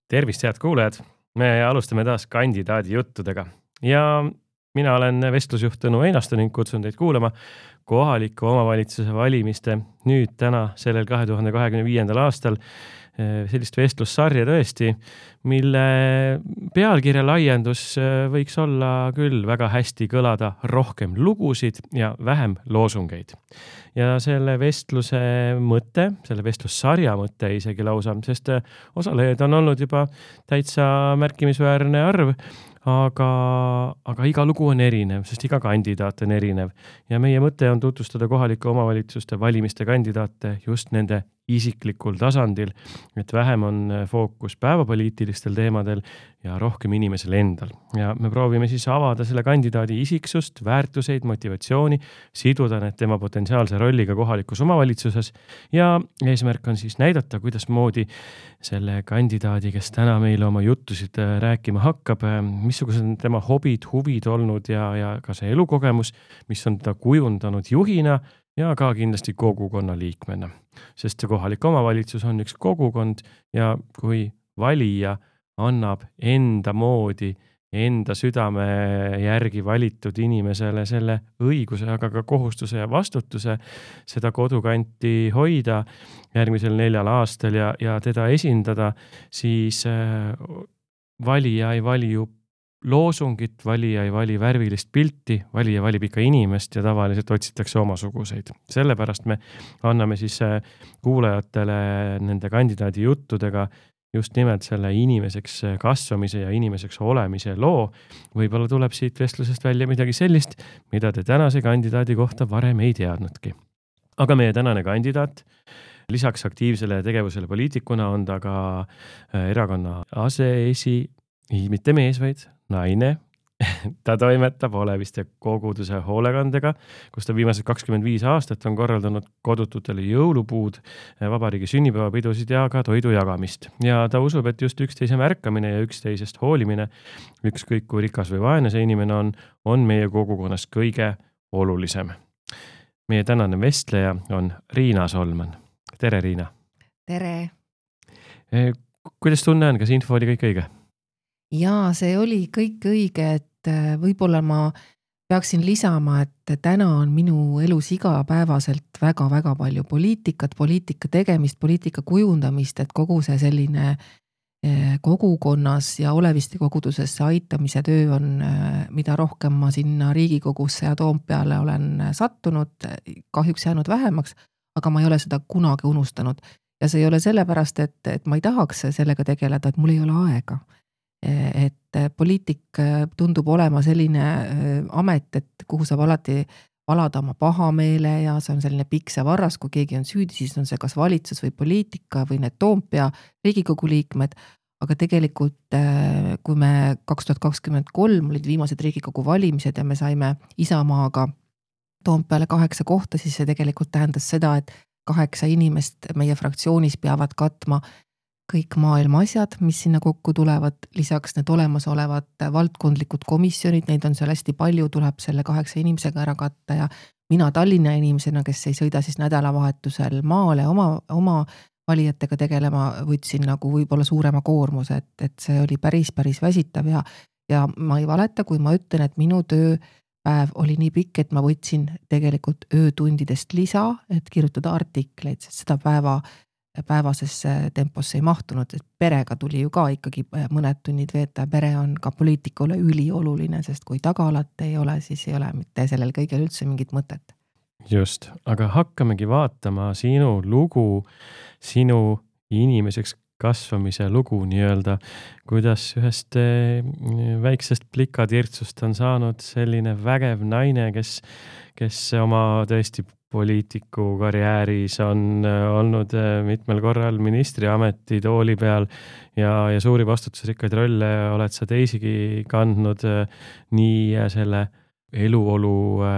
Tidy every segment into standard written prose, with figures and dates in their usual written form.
Tervist, head kuulajad! Me alustame taas kandidaadi juttudega ja mina olen vestlusjuht Tõnu Einasto ning kutsun teid kuulama kohaliku omavalitsuse valimiste täna sellel 2025. aastal sellist vestlussarja tõesti, mille pealkirja laiendus võiks olla küll väga hästi kõlada rohkem lugusid ja vähem loosungeid. Ja selle vestluse mõte, selle vestlussarja mõte isegi lausa, sest osalejaid on olnud juba täitsa märkimisväärne arv, aga iga lugu on erinev, sest iga kandidaat on erinev. Ja meie mõte on tutvustada kohalike omavalitsuste valimiste kandidaate just nende isiklikul tasandil, et vähem on fookus päevapoliitilistel teemadel ja rohkem inimesel endal. Ja me proovime siis avada selle kandidaadi isiksust, väärtuseid, motivatsiooni, siduda need tema potentsiaalse rolliga kohalikus omavalitsuses ja eesmärk on siis näidata, kuidas moodi selle kandidaadi, kes täna meile oma juttusid rääkima hakkab, missugused on tema hobid, huvid olnud ja ka see elukogemus, mis on ta kujundanud juhina ja ka kindlasti kogukonna liikmena. Sest see kohalik omavalitsus on üks kogukond ja kui valija annab enda moodi, enda südame järgi valitud inimesele selle õiguse, aga ka kohustuse ja vastutuse seda kodukanti hoida järgmisel 4 aastal ja teda esindada, siis valija ei vali ju loosungit, valija ei vali värvilist pilti, valija valib ikka inimest ja tavaliselt otsitakse omasuguseid. Sellepärast me anname siis kuulajatele nende kandidaadi juttudega just nimelt selle inimeseks kasvamise ja inimeseks olemise loo. Võib-olla tuleb siit vestlusest välja midagi sellist, mida te tänase kandidaadi kohta varem ei teadnudki. Aga meie tänane kandidaat, lisaks aktiivsele tegevusele poliitikuna on ta ka erakonna mitte mees, vaid naine. Ta toimetab Oleviste koguduse hoolekandega, kus ta viimased 25 aastat on korraldanud kodututele jõulupuud, vabariigi sünnipäevapidusid ja ka toidu jagamist. Ja ta usub, et just üksteise märkamine ja üksteisest hoolimine, ükskõik kui rikas või vaene see inimene on meie kogukonnas kõige olulisem. Meie tänane vestleja on Riina Solman. Tere, Riina! Tere! Kuidas tunne on, kas info oli kõik õige? Jaa, see oli kõik õige, et võib-olla ma peaksin lisama, et täna on minu elus igapäevaselt väga-väga palju poliitika tegemist, poliitika kujundamist, et kogu see selline kogukonnas ja Oleviste kogudusesse aitamise töö on, mida rohkem ma sinna Riigikogusse ja Toompeale olen sattunud, kahjuks jäänud vähemaks, aga ma ei ole seda kunagi unustanud. Ja see ei ole sellepärast, et ma ei tahaks sellega tegeleda, et mul ei ole aega. Et poliitik tundub olema selline amet, et kuhu saab alati valada oma pahameele ja see on selline pikk see varras, kui keegi on süüdi, siis on see kas valitsus või poliitika või need Toompea Riigikogu liikmed, aga tegelikult kui me 2023 olid viimased Riigikogu valimised ja me saime Isamaaga Toompeale 8 kohta, siis see tegelikult tähendas seda, et 8 inimest meie fraktsioonis peavad katma kõik maailma asjad, mis sinna kokku tulevad, lisaks need olemasolevad valdkondlikud komisjonid, neid on seal hästi palju, tuleb selle 8 inimesega ära katta ja mina Tallinna inimesena, kes ei sõida siis nädalavahetusel maale oma valijatega tegelema, võtsin nagu võib-olla suurema koormuse, et see oli päris väsitav ja ma ei valeta, kui ma ütlen, et minu tööpäev oli nii pikk, et ma võtsin tegelikult öötundidest lisa, et kirjutada artikleid, sest seda päevasesse temposse ei mahtunud, et perega tuli ju ka ikkagi mõned tunnid veeta. Pere on ka poliitikule ülioluline, sest kui tagalat ei ole, siis ei ole mitte sellel kõigel üldse mingit mõtet. Just, aga hakkamegi vaatama sinu lugu, sinu inimeseks kasvamise lugu nii-öelda, kuidas ühest väiksest plikatirtsust on saanud selline vägev naine, kes oma tõesti poliitiku karjääris on olnud mitmel korral ministri ameti tooli peal ja suuri vastutusrikkaid rolle oled sa teisigi kandnud nii selle eluolu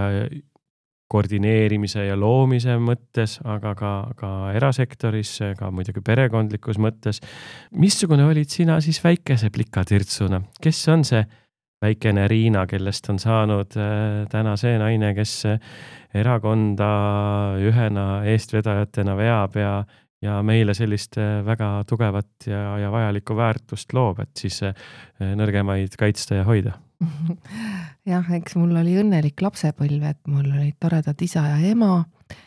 koordineerimise ja loomise mõttes, aga ka erasektoris, ka muidugi perekondlikus mõttes. Missugune olid sina siis väikese plikatirtsuna? Kes on see väikene Riina, kellest on saanud täna see naine, kes erakonda ühena eestvedajatena veab ja meile sellist väga tugevat ja vajalikku väärtust loob, et siis nõrgemaid kaitsta ja hoida. jah, eks mul oli õnnelik lapsepõlv, et mul olid toredad isa ja ema.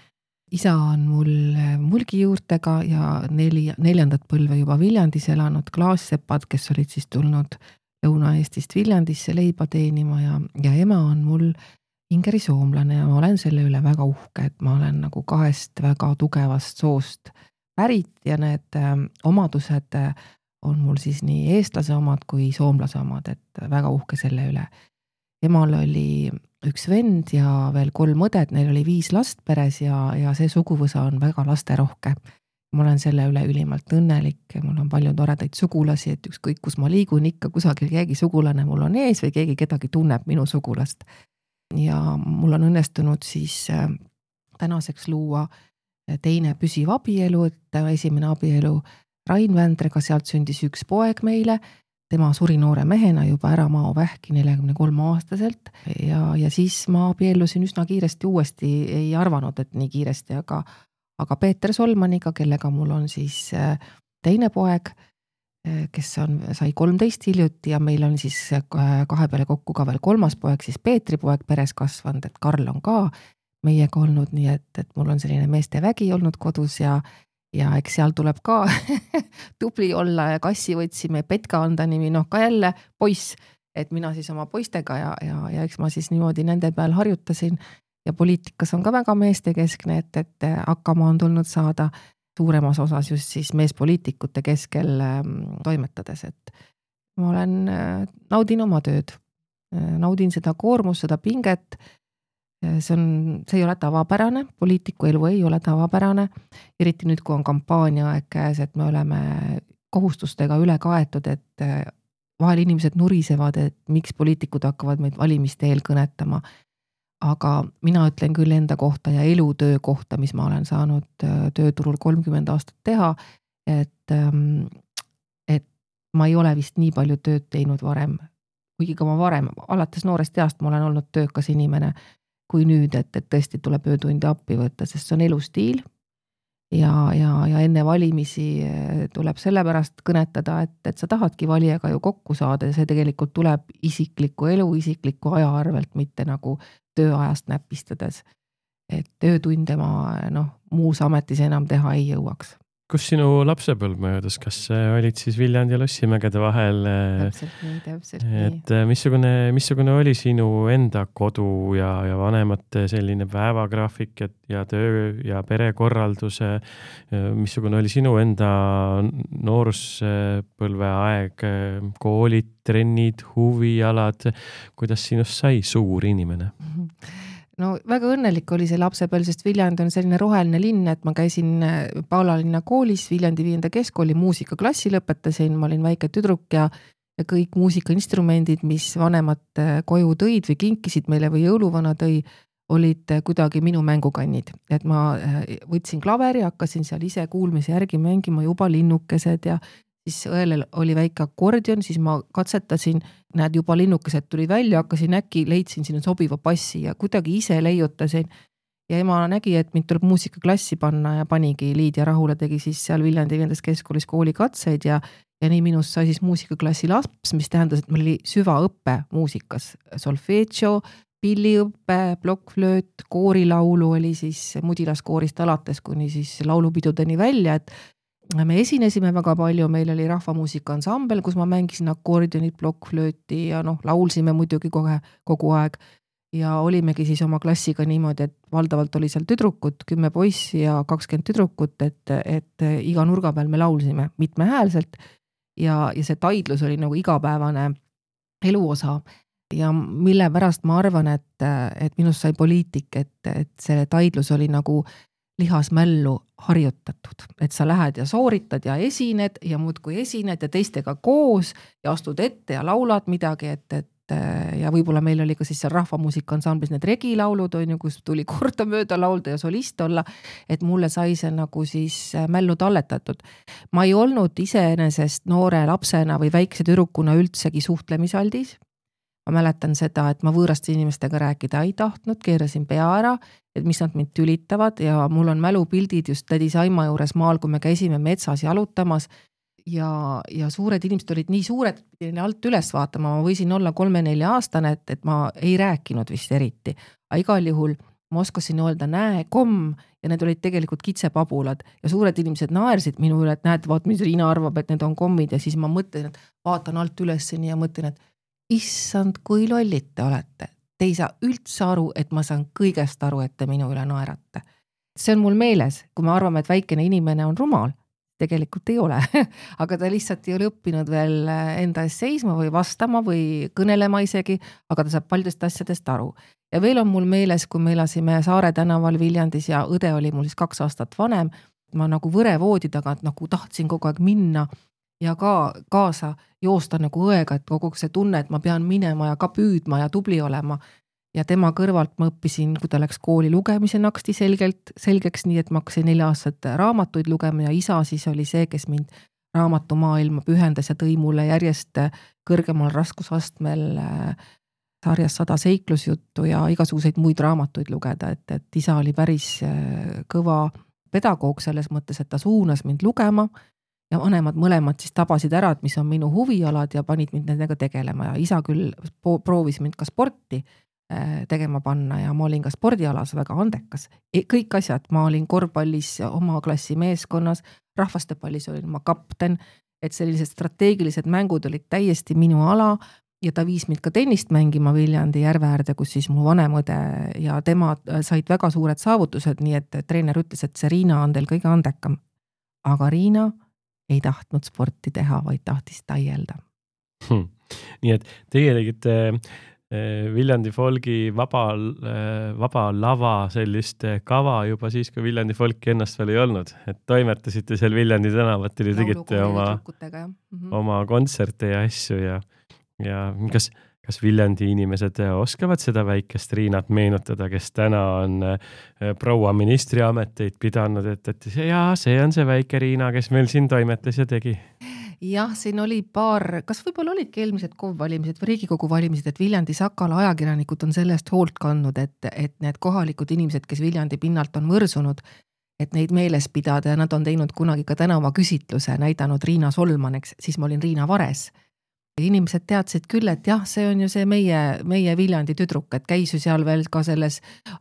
Isa on mul Mulgi juurtega ja neljandat põlve juba Viljandis elanud klaassepad, kes olid siis tulnud Lõuna-Eestist Viljandisse leiba teenima ja ema on mul ingeri soomlane ja ma olen selle üle väga uhke, et ma olen nagu kahest väga tugevast soost pärit ja need omadused on mul siis nii eestlase omad kui soomlase omad, et väga uhke selle üle. Emal oli üks vend ja veel 3 õdet, neil oli 5 last peres ja see suguvõsa on väga lasterohke. Ma olen selle üle ülimalt õnnelik, mul on palju toredaid sugulasi, et ükskõik kus ma liigun, ikka kusagil keegi sugulane mul on ees või keegi kedagi tunneb minu sugulast. Ja mul on õnnestunud siis tänaseks luua teine püsiv abielu, et esimene abielu Rain Vändrega, sealt sündis üks poeg meile, tema suri noore mehena juba ära maovähki 43-aastaselt ja siis ma abiellusin üsna kiiresti uuesti, ei arvanud, et nii kiiresti, aga Peeter Solmaniga, kellega mul on siis teine poeg, kes sai 13 hiljuti ja meil on siis 2 peale kokku ka veel 3. poeg, siis Peetri poeg peres kasvanud, et Karl on ka meiega olnud, nii et mul on selline meeste vägi olnud kodus ja eks seal tuleb ka tubli olla ja kassi võtsime, Petka on ta nimi, noh ka jälle poiss, et mina siis oma poistega ja eks ma siis niimoodi nende peal harjutasin ja poliitikas on ka väga meestekeskne, et hakkama on tulnud saada suuremas osas just siis meespoliitikute keskel toimetades, et ma naudin oma tööd, naudin seda koormust, seda pinget. See ei ole tavapärane, poliitiku elu ei ole tavapärane, eriti nüüd, kui on kampaania aeg käes, et me oleme kohustustega üle kaetud, et vahel inimesed nurisevad, et miks poliitikud hakkavad meid valimiste eel kõnetama. Aga mina ütlen küll enda kohta ja elutöö kohta, mis ma olen saanud tööturul 30 aastat teha, et ma ei ole vist nii palju tööd teinud varem, kuigi ka ma varem, alates noorest east ma olen olnud töökas inimene, kui nüüd, et tõesti tuleb öötunde appi võtta, sest see on elustiil ja enne valimisi tuleb sellepärast kõnetada, et sa tahadki valijaga ju kokku saada ja see tegelikult tuleb isikliku elu, isikliku aja arvelt, mitte nagu tööajast näpistades. Et öötunde ma muus ametis enam teha ei jõuaks. Kus sinu lapsepõlv möödus, kas olid siis Viljandi ja Lossimägede vahel? Täpselt nii. Et missugune oli sinu enda kodu ja vanemate selline päevagraafik ja töö ja perekorralduse, missugune oli sinu enda nooruspõlve aeg, koolid, trennid, huvialad, kuidas sinust sai suur inimene? No väga õnnelik oli see lapsepõlv, sest Viljandi on selline roheline linn, et ma käisin Paula linna koolis, Viljandi 5. keskkooli muusikaklassi lõpetasin, ma olin väike tüdruk ja kõik muusikainstrumendid, mis vanemad koju tõid või kinkisid meile või jõuluvana tõi, olid kuidagi minu mängukannid. Et ma võtsin klaveri, hakkasin seal ise kuulmise järgi mängima juba linnukesed ja siis õelel oli väike akordion, siis ma katsetasin, näed juba linnukesed tuli välja, hakkasin äkki, leidsin sinna sobiva bassi ja kuidagi ise leiutasin. Ja ema nägi, et mind tuleb muusikaklassi panna ja panigi Liidia Rahula, tegi siis seal Viljandi 5. keskkoolis koolikatseid ja nii minust sai siis muusikaklassi laps, mis tähendas, et meil oli süvaõppe muusikas, solfeggio, pilliõppe, plokkflööt, koorilaulu oli siis Mudilaskoorist alates kuni siis laulupidudeni välja, et me esinesime väga palju, meil oli rahvamuusika ansambel, kus ma mängisin akordionit, plokkflööti ja laulsime muidugi kogu aeg ja olimegi siis oma klassiga niimoodi, et valdavalt oli seal tüdrukut, 10 poissi ja 20 tüdrukut, et iga nurga peal me laulsime mitmehäälselt ja see taidlus oli nagu igapäevane eluosa ja mille pärast ma arvan, et minust sai poliitik, et see taidlus oli nagu lihasmällu harjutatud, et sa lähed ja sooritad ja esined ja muudkui esined ja teistega koos ja astud ette ja laulad midagi, et ja võib-olla meil oli ka siis seal rahvamuusika ansamblis need regilaulud, kus tuli kordamööda laulda ja solist olla, et mulle sai see nagu siis mällu talletatud. Ma ei olnud iseenesest noore lapsena või väikse tüdrukuna üldsegi suhtlemisaldis. ma mäletan seda, et ma võõraste inimestega rääkida ei tahtnud, keerasin pea ära, et mis nad mind tülitavad ja mul on mälupildid just tädi Saima juures maal, kui me käisime metsas jalutamas ja suured inimesed olid nii suured, et pidin alt üles vaatama, ma võisin olla 3-4 aastane, et ma ei rääkinud vist eriti. Aga igal juhul ma oskasin öelda näe, komm ja need olid tegelikult kitsepabulad ja suured inimesed naersid minu üle, et näed, vaat mis Riina arvab, et need on kommid ja siis ma mõtlen, et vaatan alt ülessini ja mõtlen, et issand, kui lollid te olete. Te ei saa üldse aru, et ma saan kõigest aru, et te minu üle naerate. See on mul meeles, kui me arvame, et väikene inimene on rumal, tegelikult ei ole, aga ta lihtsalt ei ole õppinud veel enda ees seisma või vastama või kõnelema isegi, aga ta saab paljudest asjadest aru. Ja veel on mul meeles, kui me elasime Saare tänaval Viljandis ja õde oli mul siis 2 aastat vanem, ma nagu võrevoodi tagant nagu tahtsin kogu aeg minna ja ka kaasa joosta nagu õega, et kogu see tunne, et ma pean minema ja ka püüdma ja tubli olema. Ja tema kõrvalt ma õppisin, kui ta läks kooli lugemise naksti selgeks, nii et ma hakkasin 4 aastat raamatuid lugema ja isa siis oli see, kes mind raamatumaailma pühendas ja tõi mulle järjest kõrgemal raskusastmel sarjas 100 seiklusjuttu ja igasuguseid muid raamatuid lugeda, et isa oli päris kõva pedagoog selles mõttes, et ta suunas mind lugema ja vanemad mõlemad siis tabasid ära, et mis on minu huvialad ja panid mind nendega tegelema ja isa küll proovis mind ka sporti tegema panna ja ma olin ka spordialas väga andekas. Kõik asjad, ma olin korvpallis oma klassi meeskonnas, rahvastepallis olin ma kapten, et sellised strateegilised mängud olid täiesti minu ala ja ta viis mind ka tennist mängima Viljandi Järveäärde, kus siis mu vanem õde ja tema said väga suured saavutused, nii et treener ütles, et see Riina on teil kõige andekam. Aga Riina ei tahtnud sporti teha, vaid tahtis taielda. Nii et teie tegite Viljandi Folgi vaba lava sellist kava juba siis, kui Viljandi Folki ennast veel ei olnud, et toimetasite seal Viljandi tänavatel ja tegite oma kontserte ja asju ja kas Viljandi inimesed oskavad seda väikest Riinat meenutada, kes täna on proua ministri ameteid pidanud, et see on see väike Riina, kes meil siin toimetas ja tegi? Jah, siin oli kas võib-olla olidki eelmised KOV-valimised või Riigikogu valimised, et Viljandi Sakala ajakirjanikud on sellest hoolt kandnud, et need kohalikud inimesed, kes Viljandi pinnalt on võrsunud, et neid meeles pidada ja nad on teinud kunagi ka tänava küsitluse, näidanud Riina Solmaneks, siis ma olin Riina Vares. Inimesed teadsid küll, et jah, see on ju see meie Viljandi tüdruk, et käis ju seal veel ka selles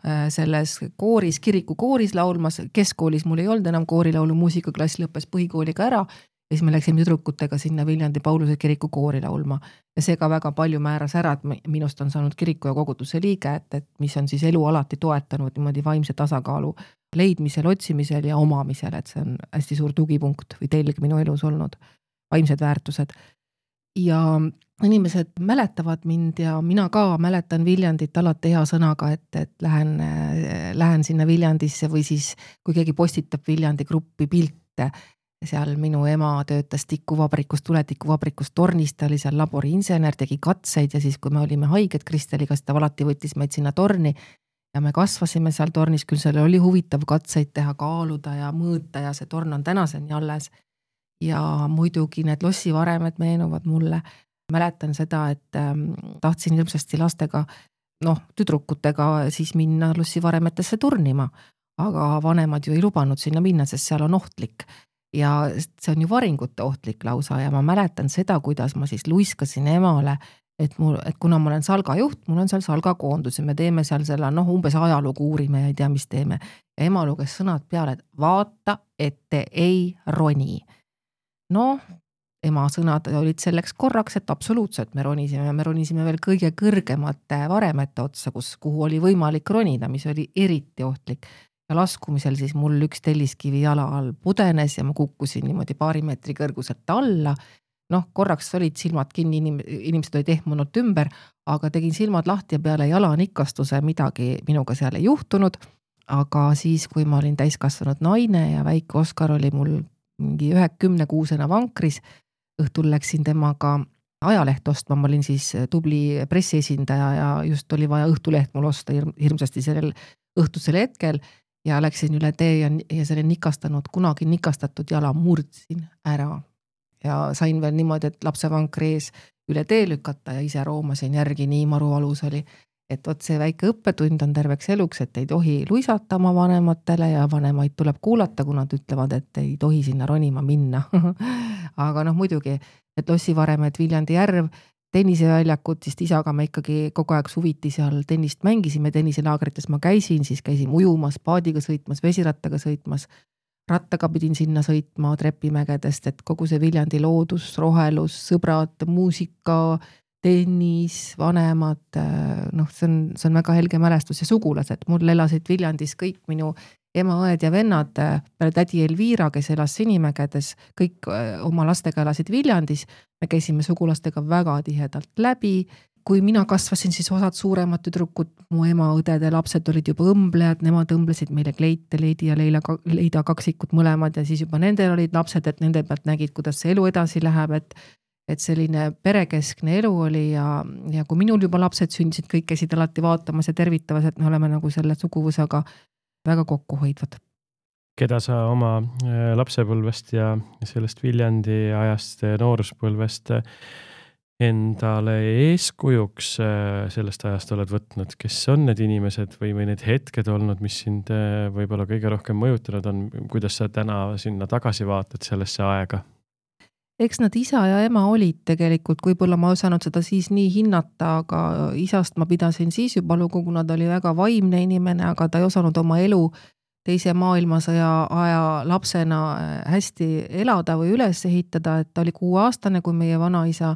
kooris, kiriku kooris laulmas, keskkoolis mul ei olnud enam koorilaulu, muusikaklass lõppes põhikooliga ära ja siis me läksime tüdrukutega sinna Viljandi Pauluse kiriku koori laulma ja see ka väga palju määras ära, et minust on saanud kiriku ja koguduse liige, et mis on siis elu alati toetanud niimoodi vaimse tasakaalu leidmisel, otsimisel ja omamisel, et see on hästi suur tugipunkt või teilgi minu elus olnud vaimsed väärtused. Ja inimesed mäletavad mind ja mina ka mäletan Viljandit alati hea sõnaga, et lähen sinna Viljandisse või siis kui keegi postitab Viljandi gruppi pilte, seal minu ema töötas tikuvabrikus, tuletikuvabrikus tornis, ta oli seal laboriinsener, tegi katseid ja siis kui me olime haiged Kristeliga, siis ta alati võttis meid sinna torni ja me kasvasime seal tornis, küll seal oli huvitav katseid teha, kaaluda ja mõõta ja see torn on tänaseni alles. Ja muidugi need lossivaremed meenuvad mulle. Mäletan seda, et tahtsin ilmsesti lastega, tüdrukutega siis minna lossivaremetesse turnima, aga vanemad ju ei lubanud sinna minna, sest seal on ohtlik. Ja see on ju varingute ohtlik lausa ja ma mäletan seda, kuidas ma siis luiskasin emale, et kuna ma olen Salga juht, mul on seal Salga koondus ja me teeme seal selle, umbes ajalugu uurime ja ei tea, mis teeme. Ja ema luges sõnad peale, et vaata, et te ei roni. Ema sõnad olid selleks korraks, et absoluutselt me ronisime veel kõige kõrgemate varemete otsa, kuhu oli võimalik ronida, mis oli eriti ohtlik. Ja laskumisel siis mul üks telliskivi jala all pudenes ja ma kukkusin niimoodi 2 meetri kõrguselt alla. Korraks olid silmad kinni, inimesed olid ehmunud ümber, aga tegin silmad lahti ja peale jala nikastuse midagi minuga seal ei juhtunud. Aga siis, kui ma olin täiskasvanud naine ja väike Oskar oli mul mingi 10-kuusena vankris, õhtul läksin temaga ajaleht ostma, ma olin siis tubli pressiesindaja ja just oli vaja õhtuleht mul osta hirmsasti sellel õhtusel hetkel ja läksin üle tee ja selle kunagi nikastatud jala murdsin ära ja sain veel niimoodi, et lapsevankri ees üle tee lükata ja ise roomasin järgi, nii maru valus oli. Et vot see väike õppetund on terveks eluks, et ei tohi luisata oma vanematele ja vanemaid tuleb kuulata, kui nad ütlevad, et ei tohi sinna ronima minna. Aga noh, muidugi, et lossivaremed, Viljandi järv, tenniseväljakut, siis isaga me ikkagi kogu aeg suviti seal tennist mängisime, tenniselaagrites ma käisin, siis käisin ujumas, paadiga sõitmas, vesirattaga sõitmas, rattaga pidin sinna sõitma Trepimägedest, et kogu see Viljandi loodus, rohelus, sõbrad, muusika, tennis, vanemad, noh, see on väga helge mälestus ja sugulased. Mul elasid Viljandis kõik minu ema, õed ja vennad, peale tädi Elvira, kes elas Sinimägedes, kõik oma lastega elasid Viljandis. Me käisime sugulastega väga tihedalt läbi. Kui mina kasvasin, siis osad suuremad tüdrukud, mu ema, õdede lapsed olid juba õmblejad, nemad õmblesid meile kleite, Leidi ja Leida kaksikud mõlemad ja siis juba nendel olid lapsed, et nende pealt nägid, kuidas see elu edasi läheb, et selline perekeskne elu oli ja kui minul juba lapsed sündisid, kõik käisid alati vaatamas ja tervitavas, et me oleme nagu selle suguvõsaga väga kokku hoidvad. Keda sa oma lapsepõlvest ja sellest Viljandi ajast nooruspõlvest endale eeskujuks sellest ajast oled võtnud? Kes on need inimesed või need hetked olnud, mis sind võib-olla kõige rohkem mõjutanud on? Kuidas sa täna sinna tagasi vaatad sellesse aega? Eks nad isa ja ema olid tegelikult, võib-olla ma osanud seda siis nii hinnata, aga isast ma pidasin siis juba lugu, kuna ta oli väga vaimne inimene, aga ta ei osanud oma elu teise maailmasõja aja lapsena hästi elada või üles ehitada, et ta oli 6-aastane, kui meie vanaisa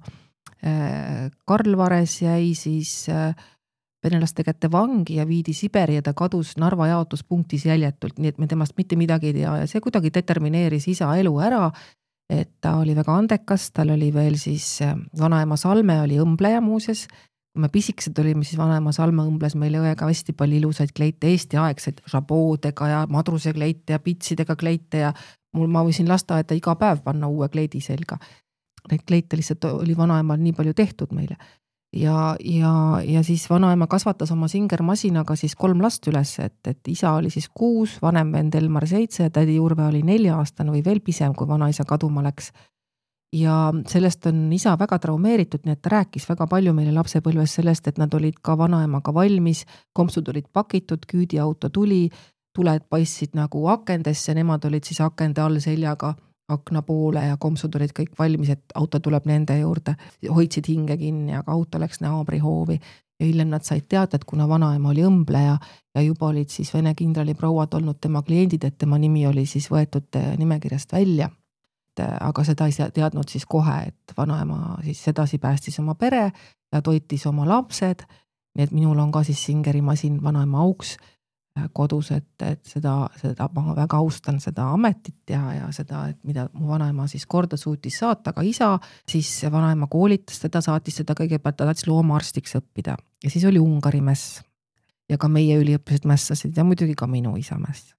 Karl Vares jäi siis venelaste kätte vangi ja viidi Siberi ja ta kadus Narva jaotuspunktis jäljetult, nii et me temast mitte midagi ei tea ja see kuidagi determineeris isa elu ära, et ta oli väga andekas, tal oli veel siis vanaema Salme oli õmbleja muuses. Kui me pisikesed olime, siis vanaema Salme õmbles meile õega hästi palju ilusaid kleite, Eesti aegseid žaboodega ja madruse kleite ja pitsidega kleite ja ma võisin lasteaeda iga päev panna uue kleidi selga. Neid kleite lihtsalt oli vanaemal nii palju tehtud meile. Ja siis vanaema kasvatas oma singermasinaga siis 3 last üles, et isa oli siis 6, vanem vend Elmar 7 ja tädi Urve oli 4-aastane või veel pisem, kui vanaisa kaduma läks. Ja sellest on isa väga traumeeritud, nii et ta rääkis väga palju meile lapsepõlves sellest, et nad olid ka vanaemaga valmis, kompsud olid pakitud, küüdiauto tuli, tuled paistsid nagu akendesse, nemad olid siis akende all seljaga akna poole ja kompsud olid kõik valmis, et auto tuleb nende juurde, hoidsid hinge kinni, aga auto läks naabri hoovi ja hiljem nad said teada, et kuna vanaema oli õmbleja ja juba olid siis Vene kindrali prouad olnud tema kliendid, et tema nimi oli siis võetud nimekirjast välja. Aga seda ei teadnud siis kohe, et vanaema siis sedasi päästis oma pere ja toitis oma lapsed, nii et minul on ka siis singerimasin vanaema auks kodus, et seda ma väga austan seda ametit ja seda, et mida mu vanaema siis korda suutis saata, aga isa siis vanaema koolitas teda, saatis seda kõigepealt, ta tahtis loomaarstiks õppida ja siis oli Ungari mäss ja ka meie üliõplased mässasid ja muidugi ka minu isa mäss.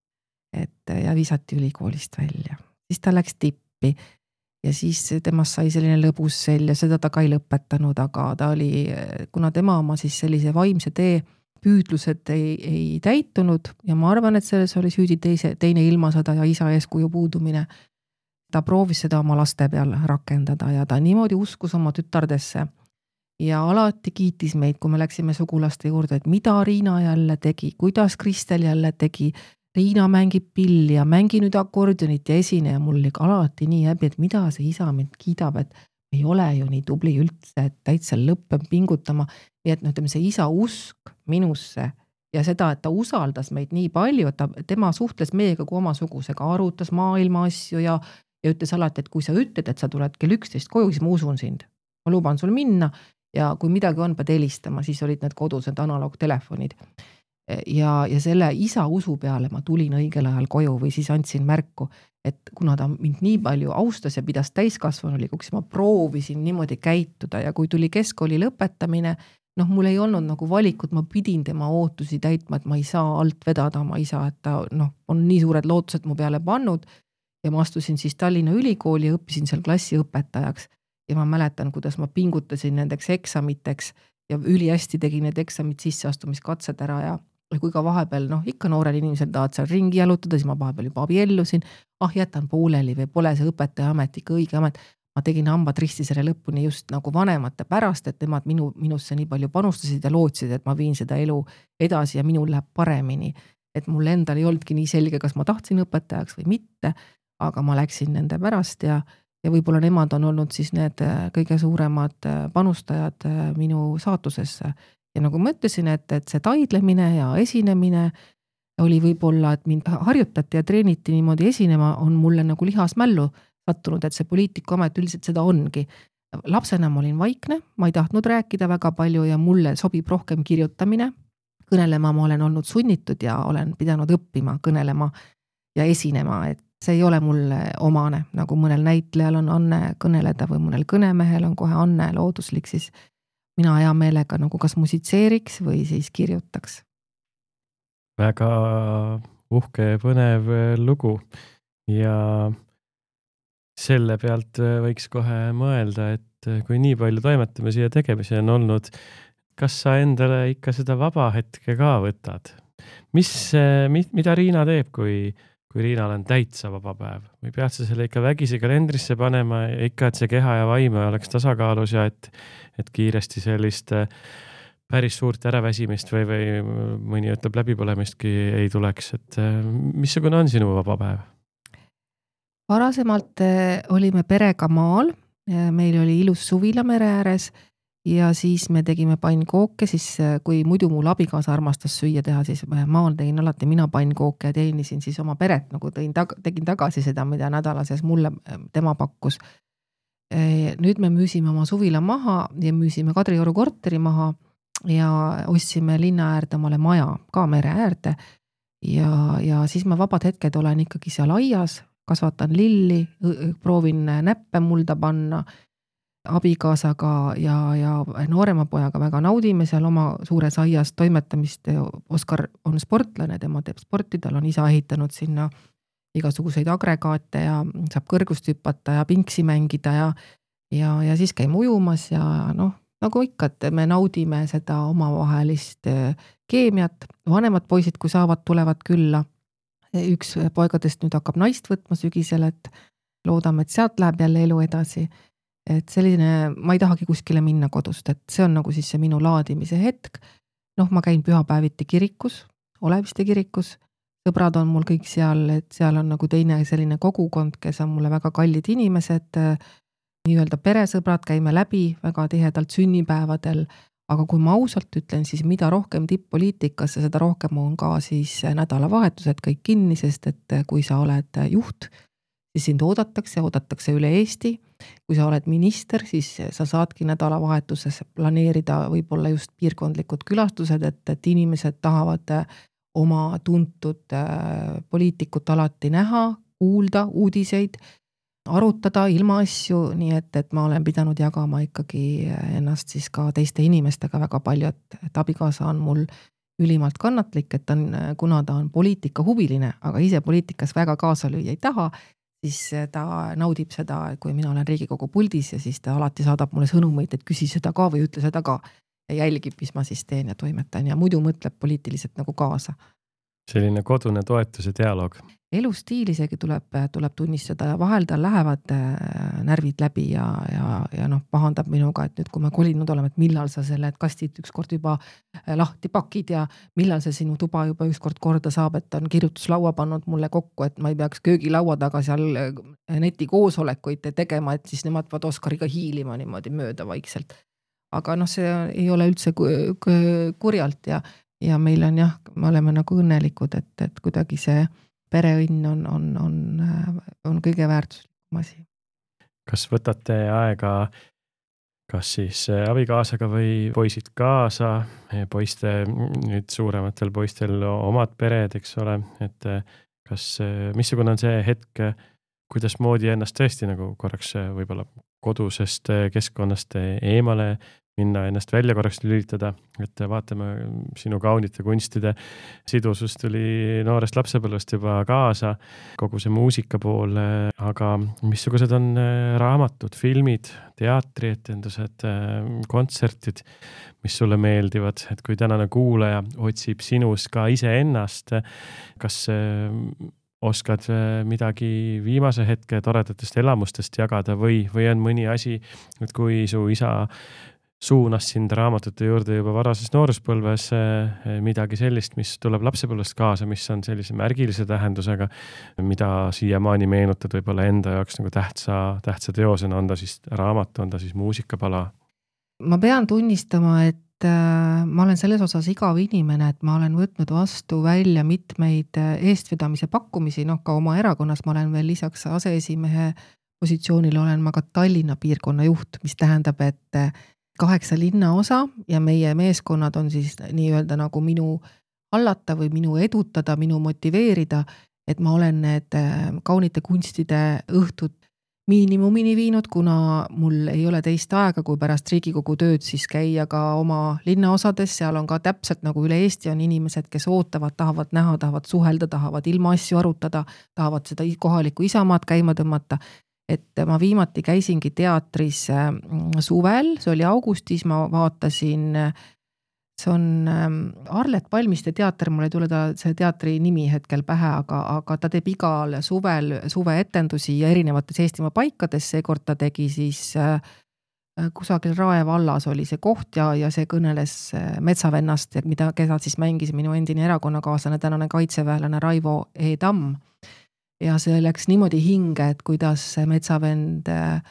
Ja visati ülikoolist välja. Siis ta läks tippi ja siis temast sai selline lõbus sel ja seda ta ka ei lõpetanud, aga ta oli, kuna tema oma siis sellise vaimse tee püüdlused ei täitunud ja ma arvan, et selles oli süüdi teine ilmasõda ja isa eeskuju puudumine. Ta proovis seda oma laste peal rakendada ja ta niimoodi uskus oma tütardesse ja alati kiitis meid, kui me läksime sugulaste juurde, et mida Riina jälle tegi, kuidas Kristel jälle tegi. Riina mängib pilli ja mängi nüüd akordionit ja esine ja mul oli alati nii häbi, et mida see isa mind kiidab, et ei ole ju nii tubli üldse, et täitsa lõppeb pingutama. Nii et ütleme, see isa usk minusse ja seda, et ta usaldas meid nii palju, et tema suhtles meiega kui oma sugusega, arutas maailma asju ja ütles alati, et kui sa ütled, et sa tuled kell 11 koju, siis ma usun sind. Ma luban sul minna ja kui midagi on, pead helistama, siis olid need kodused analoogtelefonid. Ja selle isa usu peale ma tulin õigel ajal koju või siis andsin märku, et kuna ta mind nii palju austas ja pidas täiskasvanulikuks, ma proovisin niimoodi käituda ja kui tuli keskkooli lõpetamine, mul ei olnud nagu valikut, ma pidin tema ootusi täitma, et ma ei saa alt vedada oma isa, et ta on nii suured lootused mu peale pannud ja ma astusin siis Tallinna Ülikooli ja õppisin seal klassiõpetajaks ja ma mäletan, kuidas ma pingutasin nendeks eksamiteks ja ülihästi tegin need eksamid sisseastumiskatsed ära ja kui ka vahepeal, ikka noorel inimesel tahad seal ringi jalutada, siis ma vahepeal juba abiellusin, jätan pooleli või pole see õpetaja amet ikka õige amet. ma tegin hambad risti selle lõpuni just nagu vanemate pärast, et nemad minusse nii palju panustasid ja lootsid, et ma viin seda elu edasi ja minul läheb paremini. Et mul endal ei olnudki nii selge, kas ma tahtsin õpetajaks või mitte, aga ma läksin nende pärast ja võib-olla nemad on olnud siis need kõige suuremad panustajad minu saatusesse. Ja nagu ma ütlesin, et see taidlemine ja esinemine oli võib-olla, et mind harjutati ja treeniti niimoodi esinema, on mulle nagu lihasmällu sattunud, et see poliitikuamet üldiselt seda ongi. Lapsena ma olin vaikne, ma ei tahtnud rääkida väga palju ja mulle sobib rohkem kirjutamine. Kõnelema ma olen olnud sunnitud ja olen pidanud õppima, kõnelema ja esinema, et see ei ole mulle omane, nagu mõnel näitlejal on Anne kõneleda või mõnel kõnemehel on kohe Anne looduslik, siis mina hea meelega nagu kas musitseeriks või siis kirjutaks. Väga uhke ja põnev lugu ja selle pealt võiks kohe mõelda, et kui nii palju toimetame siia tegemisi on olnud, kas sa endale ikka seda vaba hetke ka võtad? Mida Riina teeb, kui Riinal on täitsa vaba päev? Või pead sa selle ikka vägisi kalendrisse panema ja ikka, et see keha ja vaime oleks tasakaalus ja et kiiresti sellist päris suurt äraväsimist või mõni ütleb läbipõlemistki ei tuleks, et missugune on sinu vaba päev? Varasemalt olime perega maal, meil oli ilus suvila mere ääres ja siis me tegime pannkooke, siis kui muidu mul abikaasa armastas süüa teha, siis maal tegin alati mina pannkooke ja teenisin siis oma peret, nagu tegin tagasi seda, mida nädalases mulle tema pakkus. Nüüd me müüsime oma suvila maha ja müüsime Kadrioru korteri maha ja ostsime linna äärde omale maja, ka mere äärde ja siis ma vabad hetked olen ikkagi seal aias, kasvatan lilli, proovin näppe mulda panna, abikaasaga ja noorema pojaga väga naudime seal oma suures aias toimetamist. Oskar on sportlane, tema teeb sporti, tal on isa ehitanud sinna igasuguseid agregaate ja saab kõrgust hüpata ja pinksi mängida ja siis käime ujumas ja nagu ikka, et me naudime seda omavahelist keemiat. Vanemad poisid, kui saavad, tulevad külla. Üks poegadest nüüd hakkab naist võtma sügisel, et loodame, et sealt läheb jälle elu edasi. Et selline, ma ei tahagi kuskile minna kodust, et see on nagu siis see minu laadimise hetk. Ma käin pühapäeviti kirikus, Oleviste kirikus. Sõbrad on mul kõik seal, et seal on nagu teine selline kogukond, kes on mulle väga kallid inimesed, nii-öelda peresõbrad, käime läbi väga tihedalt sünnipäevadel. Aga kui ma ausalt ütlen, siis mida rohkem tipp-poliitikasse, seda rohkem on ka siis nädalavahetused kõik kinni, sest et kui sa oled juht, siis sind oodatakse üle Eesti. Kui sa oled minister, siis sa saadki nädalavahetuses planeerida võib-olla just piirkondlikud külastused, et inimesed tahavad oma tuntud poliitikut alati näha, kuulda uudiseid, arutada ilmaasju, nii et ma olen pidanud jagama ikkagi ennast siis ka teiste inimestega väga palju, et abikaasa on mul ülimalt kannatlik, et kuna ta on poliitika huviline, aga ise poliitikas väga kaasa lüüa ei taha, siis ta naudib seda, kui mina olen Riigikogu puldis ja siis ta alati saadab mulle sõnumeid, et küsi seda ka või ütle seda ka ja jälgib, mis ma siis teen ja toimetan ja muidu mõtleb poliitiliselt nagu kaasa. Selline kodune toetus ja dialoog. Elustiil isegi tuleb tunnistada ja vahel tal lähevad närvid läbi ja pahandab minuga, et nüüd kui me kolinud oleme, et millal sa selle kastid ükskord juba lahti pakid ja millal see sinu tuba juba ükskord korda saab, et on kirjutuslaua pannud mulle kokku, et ma ei peaks köögilaua taga seal netikoosolekuid tegema, et siis nemad peavad Oskariga hiilima niimoodi mööda vaikselt. Aga see ei ole üldse kurjalt ja meil on me oleme nagu õnnelikud, et kuidagi see pereõnn on kõige väärtuslikum asi. Kas võtate aega, kas siis abikaasaga või poisid kaasa, nüüd suurematel poistel omad pered, eks ole, et missugune on see hetk, kuidas moodi ennast tõesti nagu korraks võib-olla kodusest keskkonnast eemale minna, ennast välja korraks lülitada, et vaatame sinu kaunite kunstide sidusus tuli noorest lapsepõlvest juba kaasa, kogu see muusika pool, aga missugused on raamatud, filmid, teatrietendused, kontsertid, mis sulle meeldivad, et kui tänane kuulaja otsib sinus ka iseennast, kas oskad midagi viimase hetke toredatest elamustest jagada või on mõni asi, et kui su isa suunas sind raamatute juurde juba varases nooruspõlves midagi sellist, mis tuleb lapsepõlvest kaasa, mis on sellise märgilise tähendusega, mida siiamaani meenutad võib-olla enda jaoks nagu tähtsa teosena, on ta siis raamat, on ta siis muusikapala? Ma pean tunnistama, et ma olen selles osas igav inimene, et ma olen võtnud vastu välja mitmeid eestvedamise pakkumisi, ka oma erakonnas ma olen veel lisaks aseesimehe positsioonil olen ma ka Tallinna piirkonna juht, mis tähendab, et 8 linnaosa ja meie meeskonnad on siis nii-öelda nagu minu hallata või minu edutada, minu motiveerida, et ma olen need kaunite kunstide õhtud miinimumini viinud, kuna mul ei ole teist aega, kui pärast Riigikogu tööd siis käia ka oma linnaosades, seal on ka täpselt nagu üle Eesti on inimesed, kes ootavad, tahavad näha, tahavad suhelda, tahavad ilma asju arutada, tahavad seda kohalikku isamaad käima tõmmata. Et ma viimati käisingi teatris suvel, see oli augustis, ma vaatasin, see on Arlet Palmiste teater, mul ei tule see teatri nimi hetkel pähe, aga ta teeb igal suveetendusi ja erinevates Eestimaa paikades, seekord ta tegi siis kusagil Rae vallas oli see koht ja see kõneles Metsavennast, keda siis mängis minu endine erakonnakaaslane, tänane kaitseväelane Raivo E. Tamm. Ja see läks niimoodi hinge, et kuidas Metsavend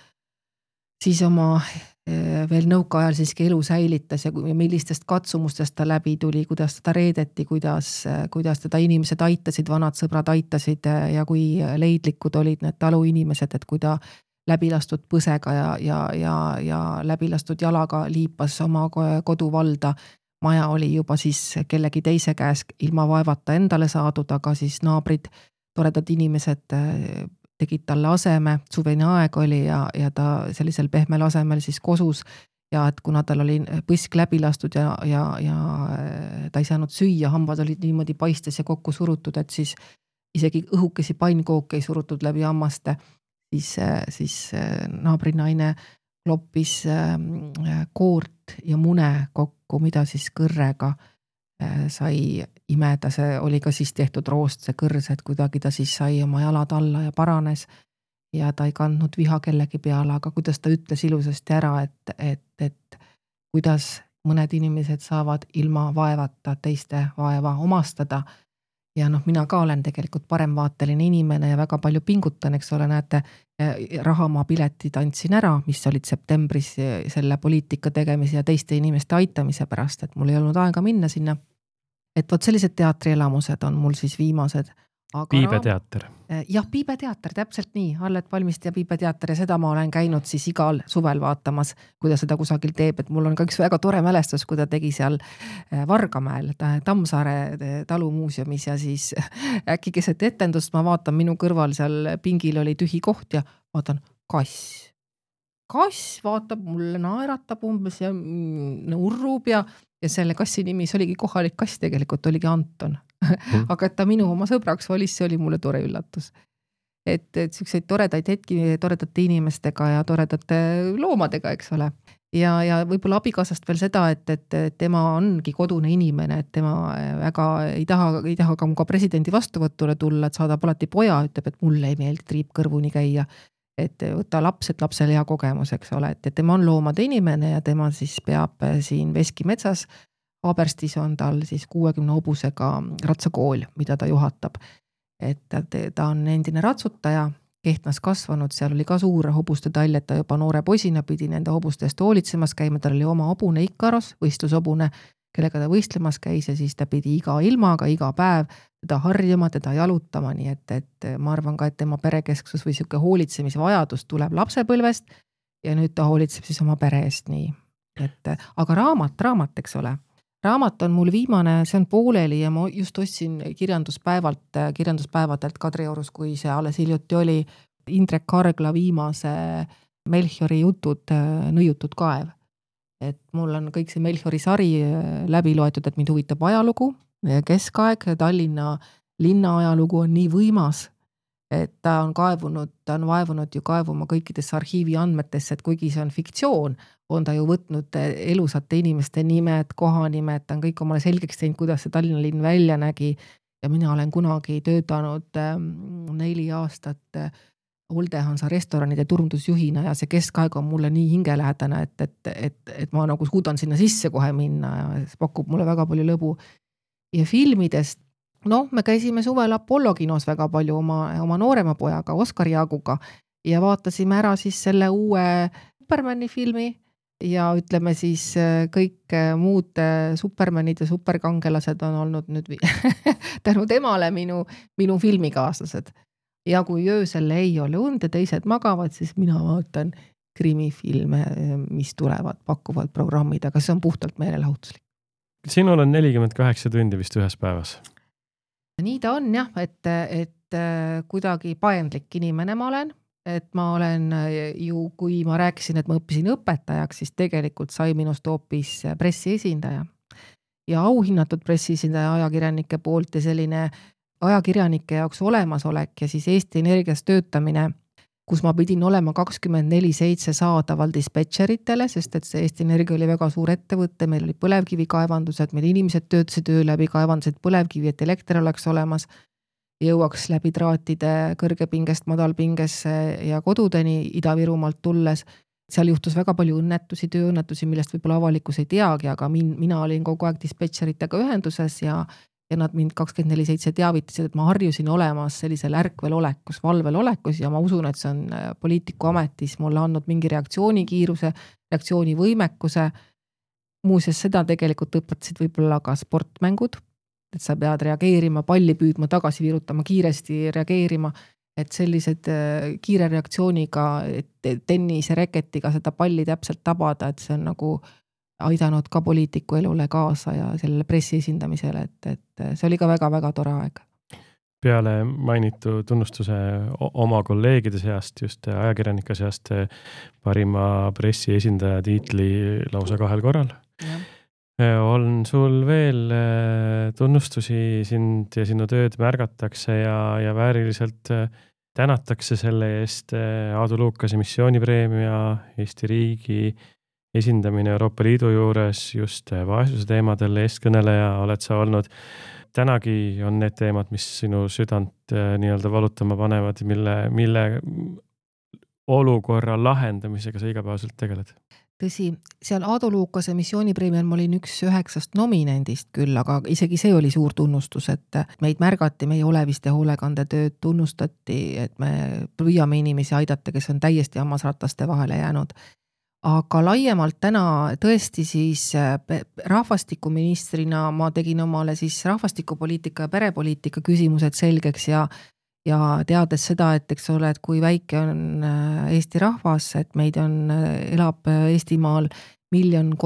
siis oma veel nõukaajal siiski elu säilitas ja millistest katsumustest ta läbi tuli, kuidas teda reedeti, kuidas teda inimesed aitasid, vanad sõbrad aitasid ja kui leidlikud olid need taluinimesed, et kui ta läbilastud põsega ja läbilastud jalaga liipas oma koduvalda. Maja oli juba siis kellegi teise käes ilma vaevata endale saadud, aga siis naabrid toredad inimesed tegid talle aseme, suveni aeg oli ja ta sellisel pehmel asemel siis kosus ja et kuna tal oli põsk läbi lastud ja ta ei saanud süüa, hambad olid niimoodi paistes ja kokku surutud, et siis isegi õhukesi painkooke ei surutud läbi hammaste, siis naabrinaine kloppis koort ja mune kokku, mida siis kõrrega sai imeda, see oli ka siis tehtud roost, see kõrs, et kuidagi ta siis sai oma jalad alla ja paranes ja ta ei kandnud viha kellegi peale, aga kuidas ta ütles ilusasti ära, et kuidas mõned inimesed saavad ilma vaevata teiste vaeva omastada ja mina ka olen tegelikult paremvaateline inimene ja väga palju pingutan, eks ole, näete, rahamaa piletid andsin ära, mis olid septembris selle poliitika tegemise ja teiste inimeste aitamise pärast, et mul ei olnud aega minna sinna. Et võt sellised teatrielamused on mul siis viimased. Piibeteater. Jah, Piibeteater, täpselt nii, Arlet Palmiste ja Piibeteater ja seda ma olen käinud siis igal suvel vaatamas, kui ta seda kusagil teeb, et mul on ka üks väga tore mälestus, kui ta tegi seal Vargamäel, Tammsaare talumuuseumis ja siis äkki keset etendust ma vaatan minu kõrval seal pingil oli tühi koht ja vaatan kass vaatab mulle, naeratab umbes ja urrub ja selle kassi nimi, see oligi kohalik kass tegelikult, oligi Anton. Aga et ta minu oma sõbraks valis, see oli mulle tore üllatus. Et selliseid toredaid hetki toredate inimestega ja toredate loomadega, eks ole. Ja võib-olla abikaasast veel seda, et tema ongi kodune inimene, et tema väga ei taha ka presidendi vastuvõtule tulla, et saadab alati poja, ütleb, et mulle ei meeldi triip kõrvuni käia. Et võtta laps, et lapsel hea kogemus, eks ole, et tema on loomade inimene ja tema siis peab siin Veski metsas, Haaberstis on tal siis 60 hobusega ratsakool, mida ta juhatab. Et ta on endine ratsutaja, Kehtnas kasvanud, seal oli ka suur hobuste tall, et ta juba noore poisina pidi nende hobustest hoolitsemas käima, tal oli oma hobune Ikaros, võistlushobune, kellega ta võistlemas käis ja siis ta pidi iga ilmaga, iga päev teda harjuma, teda jalutama, nii et ma arvan ka, et tema perekesksus või siuke hoolitsemise vajadus tuleb lapsepõlvest ja nüüd ta hoolitseb siis oma pere eest nii. Aga raamat, eks ole. Raamat on mul viimane, see on pooleli ja ma just ostsin kirjanduspäevadelt Kadriorus, kui see alles hiljuti oli Indrek Kargla viimase Melchiori jutud Nõiutud kaev. Et mul on kõik see Melchiori sari läbi loetud, et mind huvitab ajalugu, keskaeg, Tallinna linna ajalugu on nii võimas, et ta on vaevunud ju kaevuma kõikidesse arhiivi andmetesse, et kuigi see on fiktsioon, on ta ju võtnud elusate inimeste nimed, kohanimed, ta on kõik omale selgeks teinud, kuidas see Tallinna linn välja nägi ja mina olen kunagi töötanud 4 aastat Oldehansa restoranide turundusjuhina ja see keskaeg on mulle nii hingelähedane, et ma nagu suudan sinna sisse kohe minna ja see pakub mulle väga palju lõbu. Ja filmidest, me käisime suvel Apollo kinos väga palju oma noorema pojaga, Oskar Jaaguga ja vaatasime ära siis selle uue Supermani filmi ja ütleme siis kõik muud Supermanid ja superkangelased on olnud nüüd tänu temale minu filmikaaslased. Ja kui öösel ei ole und ja teised magavad, siis mina vaatan krimifilme, mis tulevad, pakuvad programmid, aga see on puhtalt meelelahutuslik. Sinul on 48 tundi vist ühes päevas. Nii ta on jah, et kuidagi paindlik inimene ma olen, et ma olen ju, kui ma rääkisin, et ma õppisin õpetajaks, siis tegelikult sai minust hoopis pressiesindaja ja auhinnatud pressiesindaja ajakirjanike poolt ja selline ajakirjanike jaoks olemasolek ja siis Eesti Energias töötamine, kus ma pidin olema 24/7 saadaval dispetšeritele, sest et see Eesti Energia oli väga suur ettevõtte, meil oli põlevkivikaevandused, meil inimesed töötasid öö läbi kaevandused põlevkivi, et elekter oleks olemas, jõuaks läbi traatide kõrgepingest madalpingesse ja kodudeni Ida-Virumaalt tulles. Seal juhtus väga palju õnnetusi, tööõnnetusi, millest võib-olla avalikkus ei teagi, aga mina olin kogu aeg dispetšeritega ühenduses ja nad mind 24/7 teavitasid, et ma harjusin olemas sellisel ärkvel olekus, valvel olekus ja ma usun, et see on poliitiku ametis mulle andnud mingi reaktsioonikiiruse, reaktsioonivõimekuse. Muuseas, seda tegelikult õpetasid võib-olla ka sportmängud, et sa pead reageerima, palli püüdma, tagasi virutama, kiiresti reageerima, et sellised kiire reaktsiooniga, tennise reketiga seda palli täpselt tabada, et see on nagu aidanud ka poliitiku elule kaasa ja sellele pressi esindamisele, et see oli ka väga-väga tore aeg. Peale mainitu tunnustuse oma kolleegide seast, just ajakirjanike seast parima pressi esindaja tiitli lausa 2 korral. Ja. On sul veel tunnustusi sind ja sinu tööd märgatakse ja vääriliselt tänatakse selle eest Aadu Luukase missioonipreemia, Eesti riigi esindamine Euroopa Liidu juures just vaesuse teemadel eestkõneleja oled sa olnud. Tänagi on need teemad, mis sinu südant nii-öelda valutama panevad, mille olukorra lahendamisega sa igapäevaselt tegeled? Tõsi, seal Aadu Luukase missioonipreemial ma olin üks 9 nominendist küll, aga isegi see oli suur tunnustus, et meid märgati, meie oleviste hoolekandetööd tunnustati, et me püüame inimesi aidata, kes on täiesti hammasrataste vahele jäänud. Aga laiemalt täna tõesti siis rahvastikuministrina ma tegin omale siis rahvastikupoliitika ja perepoliitika küsimused selgeks ja teades seda, et eks ole, et kui väike on Eesti rahvas, et meid elab Eestimaal 1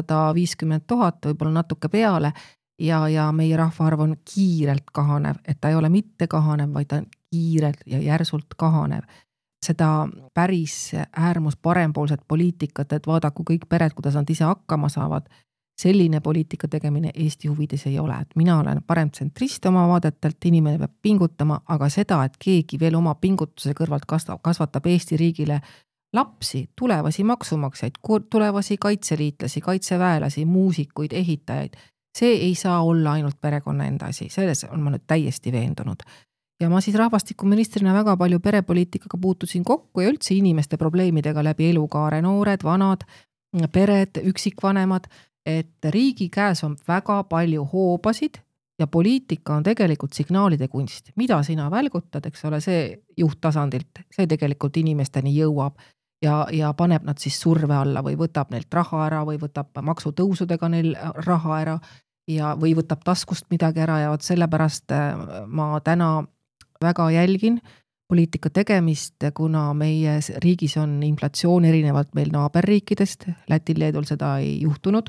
350 000, võib-olla natuke peale ja meie rahvaarv on kiirelt kahanev, et ta ei ole mitte kahanev, vaid ta on kiirelt ja järsult kahanev. Seda päris äärmus parempoolset poliitikat, et vaadaku kõik pered, kuidas nad ise hakkama saavad. Selline poliitika tegemine Eesti huvides ei ole, et mina olen parem tsentrist oma vaadetelt, inimene peab pingutama, aga seda, et keegi veel oma pingutuse kõrvalt kasvatab Eesti riigile lapsi, tulevasi maksumaksjaid, tulevasi kaitseliitlasi, kaitseväelasi, muusikuid, ehitajaid, see ei saa olla ainult perekonna enda asi, selles on ma nüüd täiesti veendunud. Ja ma siis rahvastikuministrina väga palju perepoliitikaga puutusin kokku ja üldse inimeste probleemidega läbi elukaare, noored, vanad, pered, üksikvanemad, et riigi käes on väga palju hoobasid ja poliitika on tegelikult signaalide kunst. Mida sina välgutad, eks ole, see juhttasandilt, see tegelikult inimesteni jõuab ja paneb nad siis surve alla või võtab neilt raha ära või võtab maksutõusudega neil raha ära või võtab taskust midagi ära ja sellepärast ma täna väga jälgin poliitika tegemist, kuna meie riigis on inflatsioon erinevalt meil naaberriikidest, Lätil, Leedul seda ei juhtunud,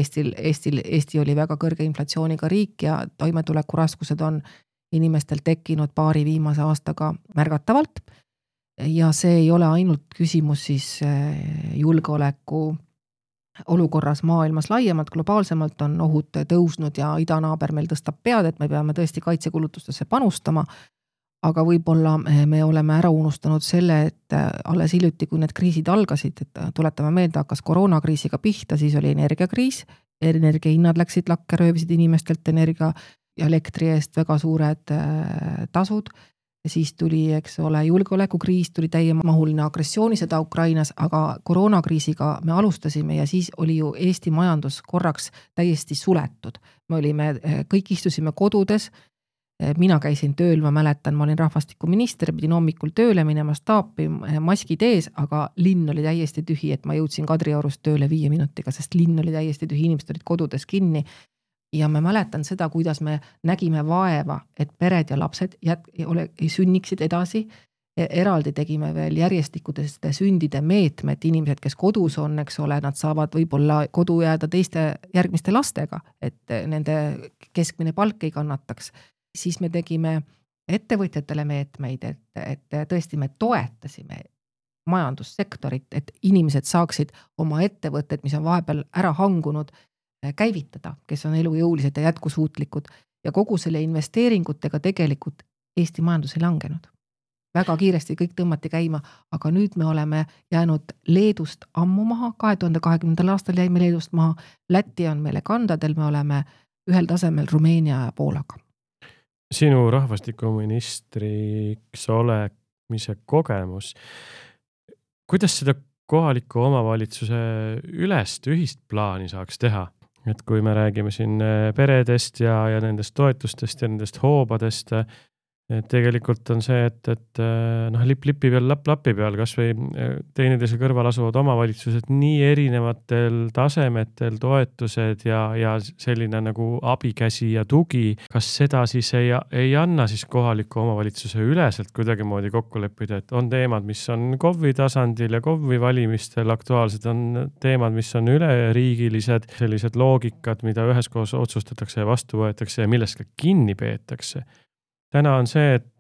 Eesti oli väga kõrge inflatsiooniga riik ja toimetuleku raskused on inimestel tekkinud paari viimase aastaga märgatavalt ja see ei ole ainult küsimus siis julgeoleku olukorras maailmas laiemalt, globaalsemalt on ohud tõusnud ja idanaaber meil tõstab pead, et me peame tõesti kaitsekulutustesse panustama, aga võib-olla me oleme ära unustanud selle, et alles hiljuti, kui need kriisid algasid, et tuletame meelde, hakkas koroonakriisiga pihta, siis oli energiakriis, energiahinnad läksid lakke, röövisid inimestelt energia ja elektri eest väga suured tasud. Siis tuli, eks ole, julgeolekukriis, tuli täiemahuline agressioonisõda Ukrainas, aga koroonakriisiga me alustasime ja siis oli ju Eesti majandus korraks täiesti suletud. Me olime, kõik istusime kodudes, mina käisin tööl, ma mäletan, ma olin rahvastikuminister, pidin hommikul tööle minema staapi, maskid ees, aga linn oli täiesti tühi, et ma jõudsin Kadriorust tööle 5 minutiga, sest linn oli täiesti tühi, inimesed olid kodudes kinni. Ja ma mäletan seda, kuidas me nägime vaeva, et pered ja lapsed sünniksid edasi. Eraldi tegime veel järjestikudest sündide meetmed, inimesed, kes kodus on, eks ole, nad saavad võib-olla kodu jääda teiste järgmiste lastega, et nende keskmine palk ei kannataks. Siis me tegime ettevõtjatele meetmeid, et tõesti me toetasime majandussektorit, et inimesed saaksid oma ettevõtted, mis on vahepeal ära hangunud, käivitada, kes on elujõulised ja jätkusuutlikud ja kogu selle investeeringutega tegelikult Eesti majandus ei langenud. Väga kiiresti kõik tõmmati käima, aga nüüd me oleme jäänud Leedust ammu maha, 2020. aastal jäime Leedust maha, Läti on meile kandadel, me oleme ühel tasemel Rumeenia ja Poolaga. Sinu rahvastikuministriks olemise kogemus, kuidas seda kohaliku omavalitsuse ühist plaani saaks teha? Et kui me räägime siin peredest ja nendest toetustest ja nendest hoobadest, et tegelikult on see, et lipi peal, lapi peal, kas või teineteise kõrval asuvad omavalitsused nii erinevatel tasemetel toetused ja selline nagu abikäsi ja tugi, kas seda siis ei anna siis kohaliku omavalitsuse üleselt kuidagimoodi kokku leppida, et on teemad, mis on KOV-i tasandil ja KOV-i valimistel aktuaalsed, on teemad, mis on üleriigilised, sellised loogikad, mida üheskoos otsustatakse ja vastu võetakse ja millest ka kinni peetakse. Täna on see, et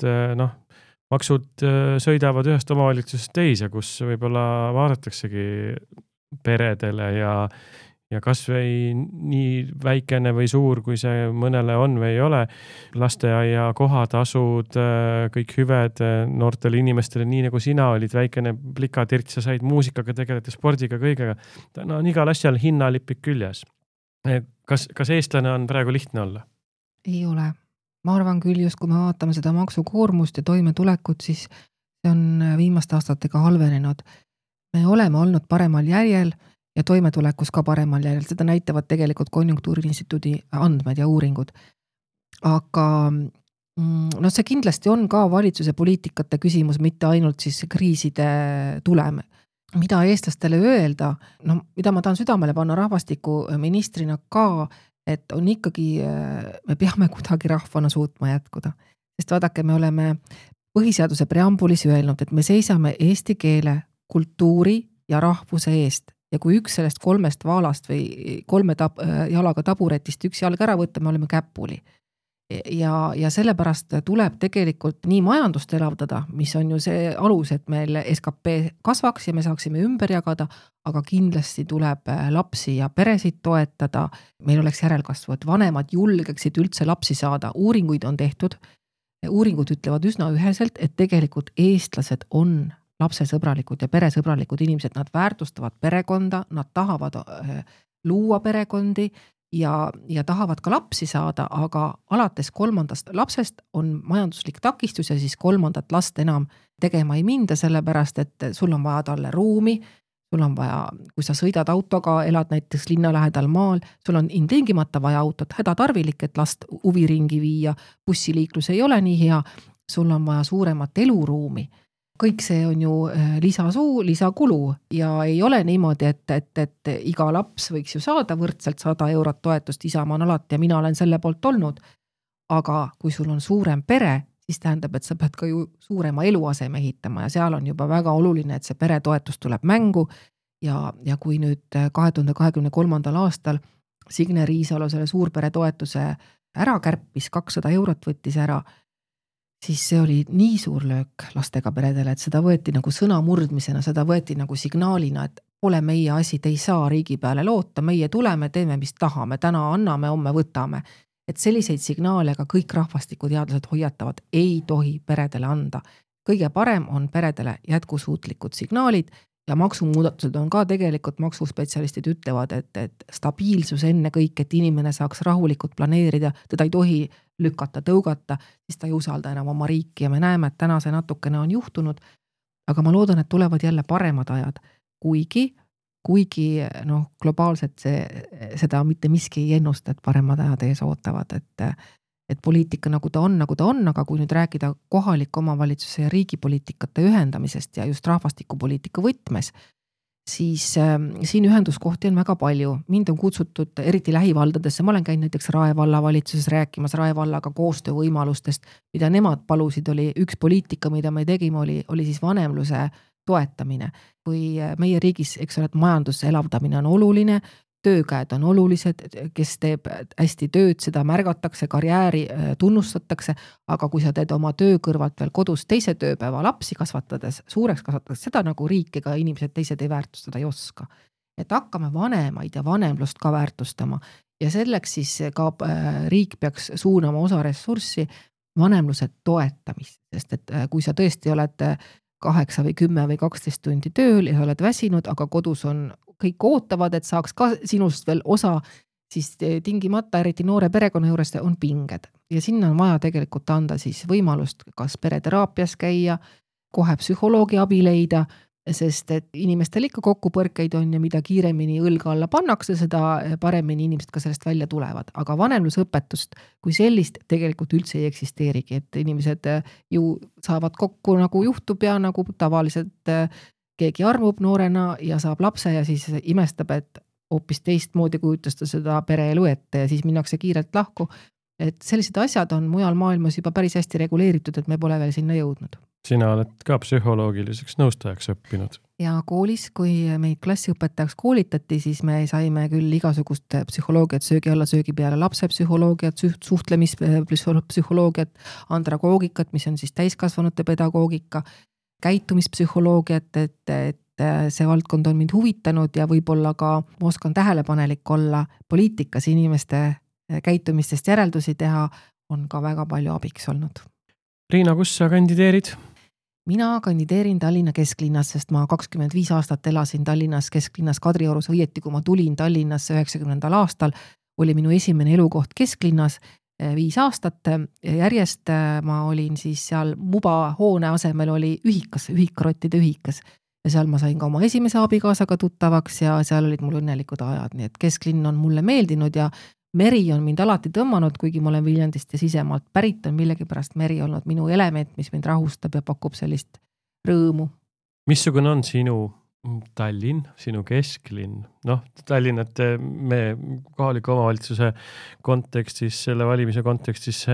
maksud sõidavad ühest omavalitsusest teise, kus võib-olla vaadataksegi peredele ja kas või nii väikene või suur, kui see mõnele on või ei ole, lasteaia kohatasud, kõik hüved noortele inimestele, nii nagu sina olid väikene plikatirts ja said muusikaga tegeleda, spordiga, kõigega. No on igal asjal hinnalipik küljes. Kas eestlane on praegu lihtne olla? Ei ole. Ma arvan küll, just kui me vaatame seda maksukoormust ja toimetulekut, siis see on viimaste aastatega halvenenud. Me oleme olnud paremal järjel ja toimetulekus ka paremal järjel. Seda näitavad tegelikult Konjunktuuriinstituudi andmed ja uuringud. Aga see kindlasti on ka valitsuse poliitikate küsimus, mitte ainult siis kriiside tuleme. Mida eestlastele öelda, mida ma tahan südamele panna rahvastikuministrina ka, et on ikkagi, me peame kuidagi rahvana suutma jätkuda. Sest vaadake, me oleme põhiseaduse preambulis öelnud, et me seisame eesti keele, kultuuri ja rahvuse eest. Ja kui üks sellest 3 vaalast või 3 jalaga taburetist üks jalg ära võtta, me oleme käpuli. Ja sellepärast tuleb tegelikult nii majandust elavdada, mis on ju see alus, et meil SKP kasvaks ja me saaksime ümber jagada, aga kindlasti tuleb lapsi ja peresid toetada. Meil oleks järelkasvu, et vanemad julgeksid üldse lapsi saada. Uuringuid on tehtud. Uuringud ütlevad üsna üheselt, et tegelikult eestlased on lapsesõbralikud ja peresõbralikud inimesed. Nad väärtustavad perekonda, nad tahavad luua perekondi ja tahavad ka lapsi saada, aga alates 3. lapsest on majanduslik takistus ja siis 3. last enam tegema ei minda, sellepärast, et sul on vaja talle ruumi, sul on vaja, kui sa sõidad autoga, elad näiteks linna lähedal maal, sul on intingimata vaja autot, hädatarvilik, et last huviringi viia, bussiliiklus ei ole nii hea, sul on vaja suuremat eluruumi. Kõik see on ju lisakulu ja ei ole niimoodi, et iga laps võiks ju saada võrdselt 100 eurot toetust, Isamaa on alati ja mina olen selle poolt olnud. Aga kui sul on suurem pere, siis tähendab, et sa pead ka ju suurema eluaseme ehitama ja seal on juba väga oluline, et see peretoetus tuleb mängu ja kui nüüd 2023. aastal Signe Riisalo selle suurperetoetuse ära kärpis, 200 eurot võttis ära, siis see oli nii suur löök lastega peredele, et seda võeti nagu sõna murdmisena, seda võeti nagu signaalina, et pole meie asi, te ei saa riigi peale loota, meie tuleme, teeme, mis tahame, täna anname, homme võtame. Et selliseid signaale ka kõik rahvastikuteadlased hoiatavad, ei tohi peredele anda. Kõige parem on peredele jätkusuutlikud signaalid ja maksumuudatused on ka tegelikult, maksuspetsialistid ütlevad, et stabiilsus enne kõik, et inimene saaks rahulikult planeerida, teda ei tohi lükata, tõugata, siis ta ei usalda enam oma riiki ja me näeme, et täna see natukene on juhtunud. Aga ma loodan, et tulevad jälle paremad ajad, kuigi globaalselt seda mitte miski ei ennusta, et paremad ajad ees ootavad, et poliitika nagu ta on, aga kui nüüd rääkida kohaliku omavalitsuse ja riigipoliitikate ühendamisest ja just rahvastikupoliitika võtmes, siis siin ühenduskohti on väga palju. Mind on kutsutud eriti lähivaldadesse, ma olen käinud näiteks Rae valla valitsuses rääkimas Rae vallaga koostöövõimalustest, mida nemad palusid, oli üks poliitika, mida me tegime, oli siis vanemluse toetamine. Kui meie riigis, eks ole, et majanduse elavdamine on oluline, töökäed on olulised, kes teeb hästi tööd, seda märgatakse, karjääri tunnustatakse, aga kui sa teed oma töö kõrvalt veel kodus teise tööpäeva lapsi kasvatades, suureks kasvatades, seda nagu riik ega inimesed teised ei väärtustada ei oska. Et hakkame vanemaid ja vanemlust ka väärtustama ja selleks siis ka riik peaks suunama osa ressurssi vanemluse toetamist, sest et kui sa tõesti oled 8 või 10 või 12 tundi tööl ja sa oled väsinud, aga kodus on kõik ootavad, et saaks ka sinust veel osa, siis tingimata, eriti noore perekonna juures on pinged. Ja sinna on vaja tegelikult anda siis võimalust kas pereteraapias käia, kohe psühholoogi abi leida, sest et inimestel ikka kokkupõrkeid on ja mida kiiremini õlga alla pannakse, seda paremini inimesed ka sellest välja tulevad. Aga vanemlusõpetust kui sellist tegelikult üldse ei eksisteerigi, et inimesed ju saavad kokku nagu juhtub ja nagu tavaliselt keegi armub noorena ja saab lapse ja siis imestab, et hoopis teistmoodi kujutas ta seda pereelu ette ja siis minnakse kiirelt lahku. Et sellised asjad on mujal maailmas juba päris hästi reguleeritud, et me pole veel sinna jõudnud. Sina oled ka psühholoogiliseks nõustajaks õppinud. Ja koolis, kui meid klassiõpetajaks koolitati, siis me saime küll igasugust psühholoogiat, söögi alla, söögi peale, lapse psühholoogiat, suhtlemispsühholoogiat, andragoogikat, mis on siis täiskasvanute pedagoogika, käitumispsühholoogiat, et see valdkond on mind huvitanud ja võib-olla ka oskan tähelepanelik olla poliitikas inimeste käitumistest järeldusi teha, on ka väga palju abiks olnud. Riina, kus sa kandideerid? Mina kandideerin Tallinna kesklinnas, sest ma 25 aastat elasin Tallinnas kesklinnas Kadriorus, õieti kui ma tulin Tallinnasse 90. aastal, oli minu esimene elukoht kesklinnas 5 aastat järjest ma olin siis seal muba hoone asemel oli ühikarottide ühikas ja seal ma sain ka oma esimese abikaasaga tuttavaks ja seal olid mul õnnelikud ajad, nii et kesklinn on mulle meeldinud ja meri on mind alati tõmmanud, kuigi ma olen Viljandist ja sisemaalt pärit on millegipärast meri olnud minu element, mis mind rahustab ja pakub sellist rõõmu. Missugune on sinu Tallinn, sinu kesklinn? Tallinnat me kohaliku omavalitsuse kontekstis, selle valimise kontekstis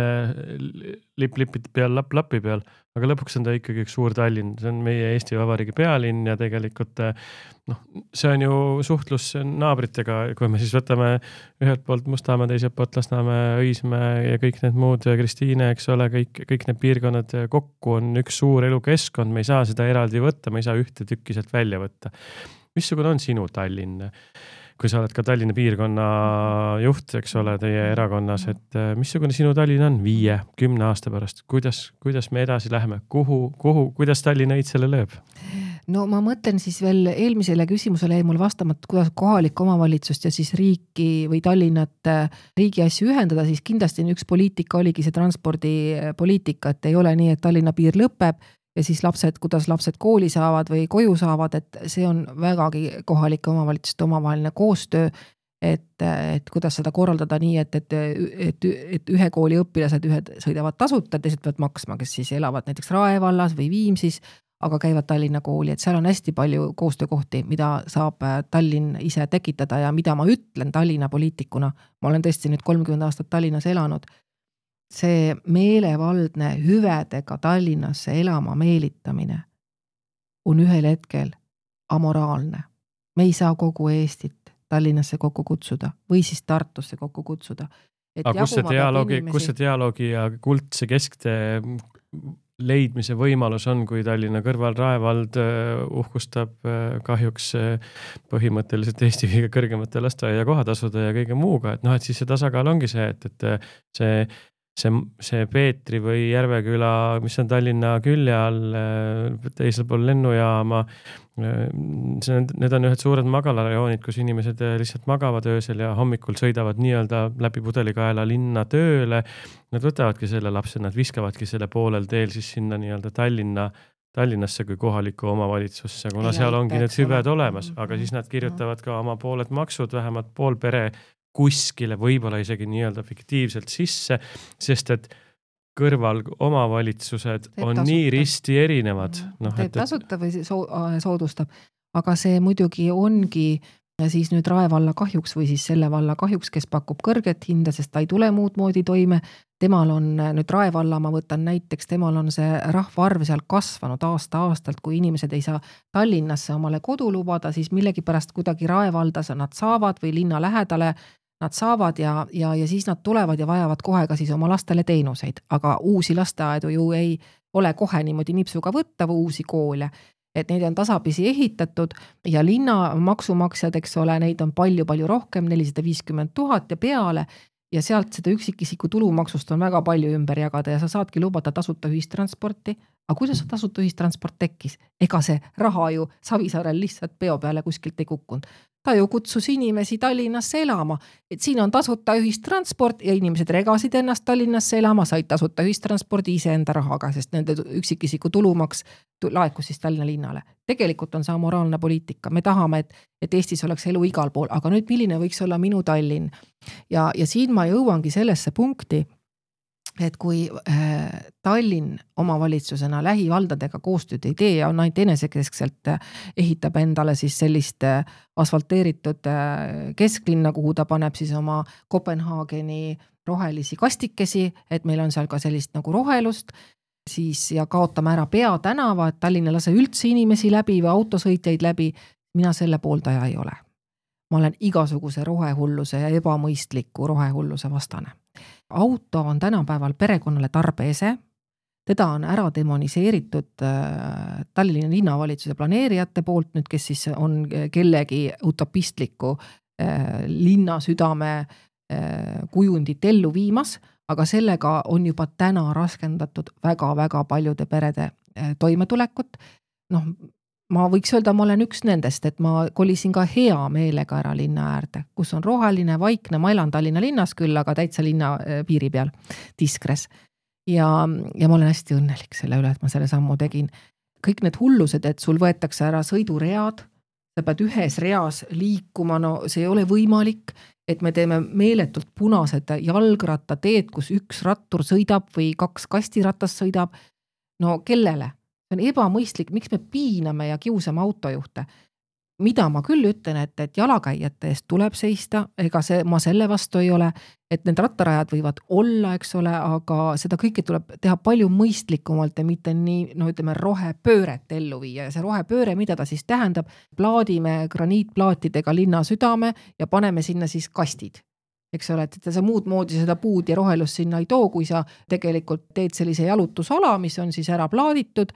lipid peal, lapi peal, aga lõpuks on ta ikkagi üks suur Tallinn, see on meie Eesti Vabariigi pealinn ja tegelikult see on ju suhtlus naabritega, kui me siis võtame ühelt poolt Mustamäe, teiselt poolt Lasnamäe, Õismäe ja kõik need muud, Kristiine, eks ole, kõik need piirkonnad kokku on üks suur elukeskkond, me ei saa seda eraldi võtta, me ei saa ühte tükki sealt välja võtta. Missugune on sinu Tallinn? Kui sa oled ka Tallinna piirkonna juht, eks ole, teie erakonnas, et missugune sinu Tallinn on 5-10 aasta pärast? Kuidas me edasi läheme? Kuidas Tallinna õitsele lööb? No ma mõtlen siis veel eelmisele küsimusele jäi mul vastamata, kuidas kohalik omavalitsust ja siis riiki või Tallinnat riigi asju ühendada, siis kindlasti üks poliitika oligi see transpordipoliitika, et ei ole nii, et Tallinna piir lõpeb ja siis kuidas lapsed kooli saavad või koju saavad, et see on vägagi kohalike omavalitsuste omavaheline koostöö, et kuidas seda korraldada nii, et ühe kooli õpilased ühed sõidavad tasuta, teised peavad maksma, kes siis elavad näiteks Rae vallas või Viimsis, aga käivad Tallinna kooli, et seal on hästi palju koostöökohti, mida saab Tallinn ise tekitada ja mida ma ütlen Tallinna poliitikuna. Ma olen tõesti nüüd 30 aastat Tallinnas elanud. See meelevaldne hüvedega Tallinnasse elama meelitamine on ühel hetkel amoraalne. Me ei saa kogu Eestit Tallinnasse kokku kutsuda või siis Tartusse kokku kutsuda. Aga kus see dialoogi ja kuldse kesktee leidmise võimalus on, kui Tallinna kõrval Rae vald uhkustab kahjuks põhimõtteliselt Eesti kõige kõrgemate lasteaia kohatasude ja kõige muuga, et siis see tasakaal ongi see, et see Peetri või Järveküla, mis on Tallinna külje all, teisel pool lennujaama, need on ühed suured magalarajoonid, kus inimesed lihtsalt magavad öösel ja hommikul sõidavad nii-öelda läbi Pudelikaela linna tööle. Nad võtavadki selle lapse, nad viskavadki selle poolel teel siis sinna nii-öelda Tallinnasse kui kohalikku omavalitsusse, kuna seal ongi need hüved olemas, aga siis nad kirjutavad ka oma pooled maksud, vähemalt pool pere kuskile, võib-olla isegi nii-öelda fiktiivselt sisse, sest et kõrval omavalitsused on nii risti erinevad. Teeb tasuta või soodustab, aga see muidugi ongi siis nüüd Rae valla kahjuks või siis selle valla kahjuks, kes pakub kõrget hinda, sest ta ei tule muud moodi toime. Temal on nüüd Rae valla, ma võtan näiteks, temal on see rahvaarv seal kasvanud aasta-aastalt, kui inimesed ei saa Tallinnasse omale kodu lubada, siis millegipärast kuidagi Rae valdas nad saavad või linna lähedale nad saavad ja siis nad tulevad ja vajavad kohe ka siis oma lastele teenuseid, aga uusi lasteaedu ju ei ole kohe niimoodi nipsuga võtta või uusi koole, et neid on tasapisi ehitatud ja linna maksumaksjad, eks ole, neid on palju-palju rohkem, 450 000 ja peale ja sealt seda üksikisiku tulumaksust on väga palju ümber jagada ja sa saadki lubada tasuta ühistransporti, aga kuidas tasuta ühistransport tekkis? Ega see raha ju Savisaarel lihtsalt peo peale kuskilt ei kukkunud. Ta ju kutsus inimesi Tallinnasse elama, et siin on tasuta ühistransport ja inimesed regasid ennast Tallinnasse elama, said tasuta ühistranspordi iseenda rahaga, sest nende üksikisiku tulumaks laekus siis Tallinna linnale. Tegelikult on see amoraalne poliitika. Me tahame, et Eestis oleks elu igal pool, aga nüüd milline võiks olla minu Tallinn? Ja siin ma jõuangi sellesse punkti, et kui Tallinn omavalitsusena lähivaldadega koostööd ei tee ja on ainult enesekeskselt ehitab endale siis sellist asfalteeritud kesklinna, kuhu ta paneb siis oma Kopenhaageni rohelisi kastikesi, et meil on seal ka sellist nagu rohelust, siis ja kaotame ära peatänava, et Tallinn ei lase üldse inimesi läbi või autosõitjaid läbi, mina selle pooldaja ei ole. Ma olen igasuguse rohehulluse ja ebamõistliku rohehulluse vastane. Auto on tänapäeval perekonnale tarbeese, teda on ära demoniseeritud Tallinna linnavalitsuse planeerijate poolt nüüd, kes siis on kellegi utopistliku linna südame kujundit ellu viimas, aga sellega on juba täna raskendatud väga-väga paljude perede toimetulekut. Ma võiks öelda, ma olen üks nendest, et ma kolisin ka hea meelega ära linna äärde, kus on roheline, vaikne, ma elan Tallinna linnas küll, aga täitsa linna piiri peal, Tiskres. Ja ma olen hästi õnnelik selle üle, et ma selle sammu tegin. Kõik need hullused, et sul võetakse ära sõiduread, sa pead ühes reas liikuma, see ei ole võimalik, et me teeme meeletult punased jalgrattateed, kus üks rattur sõidab või 2 kastiratast sõidab. No kellele? See on ebamõistlik, miks me piiname ja kiusame autojuhte. Mida ma küll ütlen, et jalakäijate eest tuleb seista, ega ma selle vastu ei ole, et need rattarajad võivad olla, eks ole, aga seda kõike tuleb teha palju mõistlikumalt ja mitte nii, rohepööret ellu viia. Ja see rohepööre, mida ta siis tähendab, plaadime graniitplaatidega linna südame ja paneme sinna siis kastid. Eks ole, et sa muud moodi seda puud ja rohelust sinna ei too, kui sa tegelikult teed sellise jalutusala, mis on siis ära plaaditud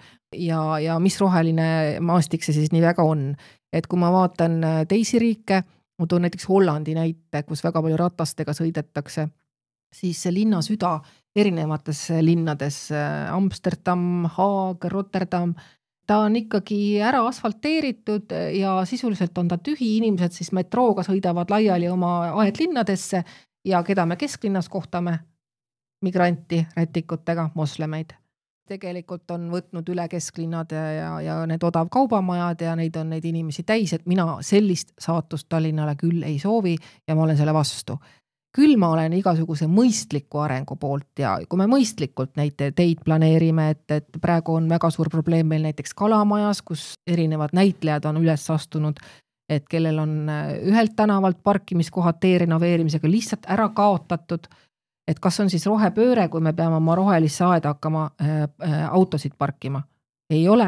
ja mis roheline maastik see siis nii väga on. Et kui ma vaatan teisi riike, ma toon näiteks Hollandi näite, kus väga palju ratastega sõidetakse, siis see linna süda erinevates linnades, Amsterdam, Haag, Rotterdam, ta on ikkagi ära asfalteeritud ja sisuliselt on ta tühi, inimesed siis metrooga sõidavad laiali oma aedlinnadesse ja keda me kesklinnas kohtame? Migranti, rätikutega, moslemeid. Tegelikult on võtnud üle kesklinnad ja need odav kaubamajad ja neid on neid inimesi täis, et mina sellist saatust Tallinnale küll ei soovi ja ma olen selle vastu. Küll ma olen igasuguse mõistliku arengu poolt ja kui me mõistlikult neid teid planeerime, et praegu on väga suur probleem meil näiteks Kalamajas, kus erinevad näitlejad on üles astunud, et kellel on ühelt tänavalt parkimiskohad tee-renoveerimisega lihtsalt ära kaotatud, et kas on siis rohepööre, kui me peame oma rohelisse aeda hakkama autosid parkima? Ei ole.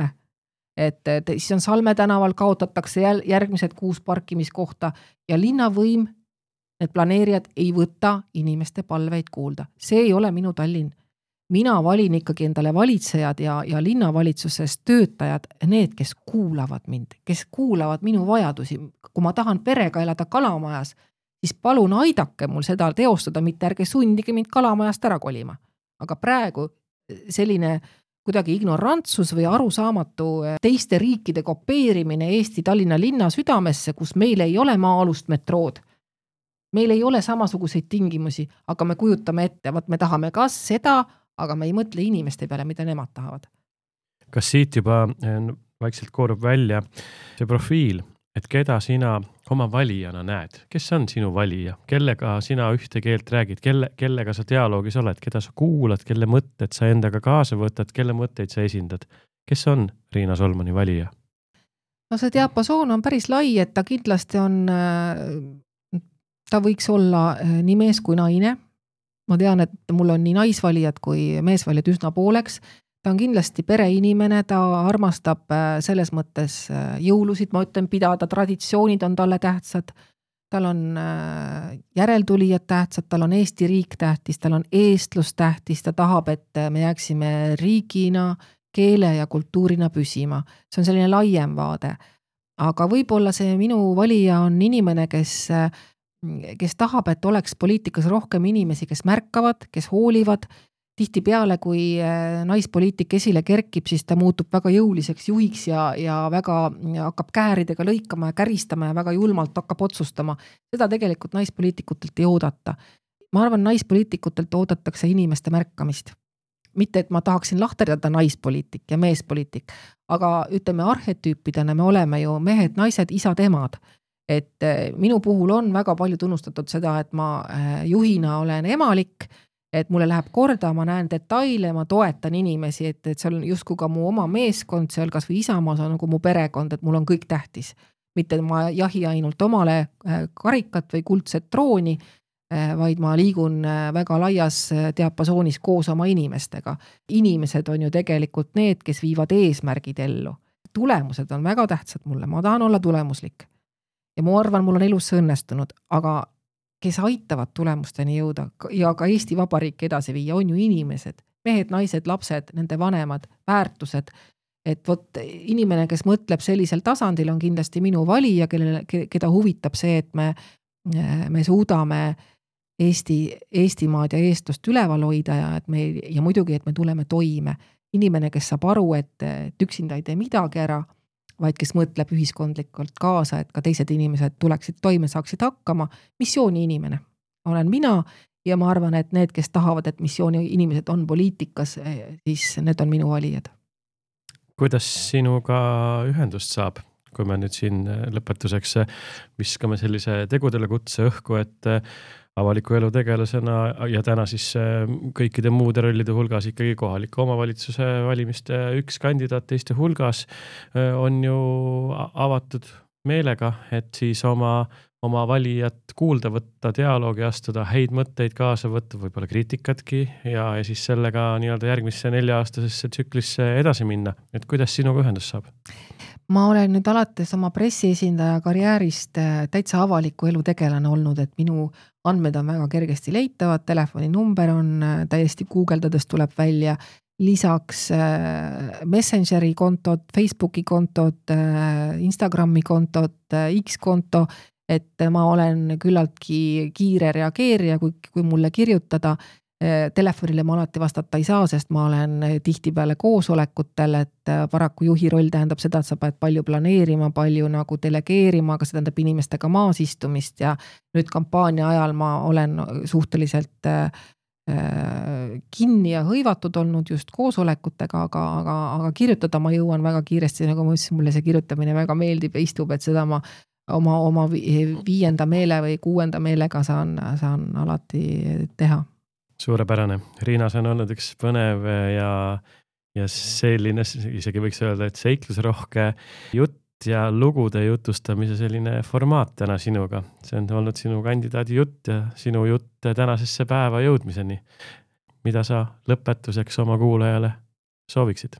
Et siis on Salme tänaval kaotatakse järgmised 6 parkimiskohta ja linnavõim need planeerijad ei võta inimeste palveid kuulda. See ei ole minu Tallinn. Mina valin ikkagi endale valitsejad ja linnavalitsuses töötajad, need, kes kuulavad mind, kes kuulavad minu vajadusi. Kui ma tahan perega elada Kalamajas, siis palun aidake mul seda teostada, mitte ärge sundige mind Kalamajast ära kolima. Aga praegu selline kuidagi ignorantsus või arusaamatu teiste riikide kopeerimine Eesti Tallinna linna südamesse, kus meil ei ole maa-alust metrood. Meil ei ole samasuguseid tingimusi, aga me kujutame ette, me tahame ka seda, aga me ei mõtle inimeste peale, mida nemad tahavad. Kas siit juba vaikselt koorub välja see profiil, et keda sina oma valijana näed? Kes on sinu valija? Kellega sina ühte keelt räägid? Kellega sa dialoogis oled? Keda sa kuulad? Kelle mõtted sa endaga kaasa võtad? Kelle mõtteid sa esindad? Kes on Riina Solmani valija? No see diapasoon on päris lai, et ta kindlasti on, ta võiks olla nii mees kui naine. Ma tean, et mul on nii naisvalijad kui meesvalijad üsna pooleks. Ta on kindlasti pereinimene, ta armastab selles mõttes jõulusid, ma ütlen, pidada, traditsioonid on talle tähtsad, tal on järeltulijad tähtsad, tal on Eesti riik tähtis, tal on eestlus tähtis, ta tahab, et me jääksime riigina, keele ja kultuurina püsima. See on selline laiem vaade. Aga võib-olla see minu valija on inimene, kes tahab, et oleks poliitikas rohkem inimesi, kes märkavad, kes hoolivad. Tihti peale, kui naispoliitik esile kerkib, siis ta muutub väga jõuliseks juhiks ja väga hakkab kääridega lõikama ja käristama ja väga julmalt hakkab otsustama. Seda tegelikult naispoliitikutelt ei oodata. Ma arvan, naispoliitikutelt oodatakse inimeste märkamist. Mitte, et ma tahaksin lahterdada naispoliitik ja meespoliitik, aga ütleme arhetüüpidena me oleme ju mehed, naised, isad, emad. Et minu puhul on väga palju tunnustatud seda, et ma juhina olen emalik, et mulle läheb korda, ma näen detaile, ma toetan inimesi, et see on justkui ka mu oma meeskond, see on kas või Isamaas on nagu mu perekond, et mul on kõik tähtis. Mitte ma jahi ainult omale karikat või kuldset trooni, vaid ma liigun väga laias diapasoonis koos oma inimestega. Inimesed on ju tegelikult need, kes viivad eesmärgid ellu. Tulemused on väga tähtsad mulle, ma tahan olla tulemuslik. Ja ma arvan, mul on elus õnnestunud, aga kes aitavad tulemusteni jõuda ja ka Eesti Vabariik edasi viia, on ju inimesed, mehed, naised, lapsed, nende vanemad, väärtused, et võt inimene, kes mõtleb sellisel tasandil, on kindlasti minu valija, keda huvitab see, et me suudame Eestimaad ja eestlust üleval hoida ja muidugi, et me tuleme toime. Inimene, kes saab aru, et üksinda ei tee midagi ära, vaid kes mõtleb ühiskondlikult kaasa, et ka teised inimesed tuleksid toime, saaksid hakkama. Missiooni inimene olen mina ja ma arvan, et need, kes tahavad, et missiooni inimesed on poliitikas, siis need on minu valijad. Kuidas sinuga ühendust saab, kui me nüüd siin lõpetuseks viskame sellise tegudele kutse õhku, et avaliku elu tegelasena ja täna siis kõikide muude rollide hulgas ikkagi kohaliku omavalitsuse valimiste üks kandidaat teiste hulgas on ju avatud meelega, et siis oma valijat kuulda võtta, dialoogi astuda, häid mõtteid kaasa võtta, võib-olla kriitikatki ja siis sellega nii-öelda järgmisse 4-aastasesse tsüklisse edasi minna. Et kuidas sinuga ühendus saab? Ma olen nüüd alates oma pressiesindaja karjäärist täitsa avaliku elu tegelane olnud, et minu andmed on väga kergesti leitavad, telefoninumber on täiesti guugeldades tuleb välja, lisaks Messengeri kontod, Facebooki kontod, Instagrami kontod, X-konto, et ma olen küllaltki kiire reageerija, kui mulle kirjutada. Telefonile ma alati vastata ei saa, sest ma olen tihtipeale koosolekutel, et paraku juhi roll tähendab seda, et sa pead palju planeerima, palju nagu delegeerima, aga see tähendab inimestega maas istumist ja nüüd kampaania ajal ma olen suhteliselt kinni ja hõivatud olnud just koosolekutega, aga kirjutada ma jõuan väga kiiresti, nagu ma ütlesin, mulle see kirjutamine väga meeldib ja istub, et seda ma oma 5. meele või 6. meelega saan alati teha. Suurepärane. Riina, see on olnud üks põnev ja selline, isegi võiks öelda, et seiklusrohke jutt ja lugude jutustamise selline formaat täna sinuga. See on olnud sinu kandidaadi jutt ja sinu jutt tänasesse päeva jõudmiseni. Mida sa lõpetuseks oma kuulajale sooviksid?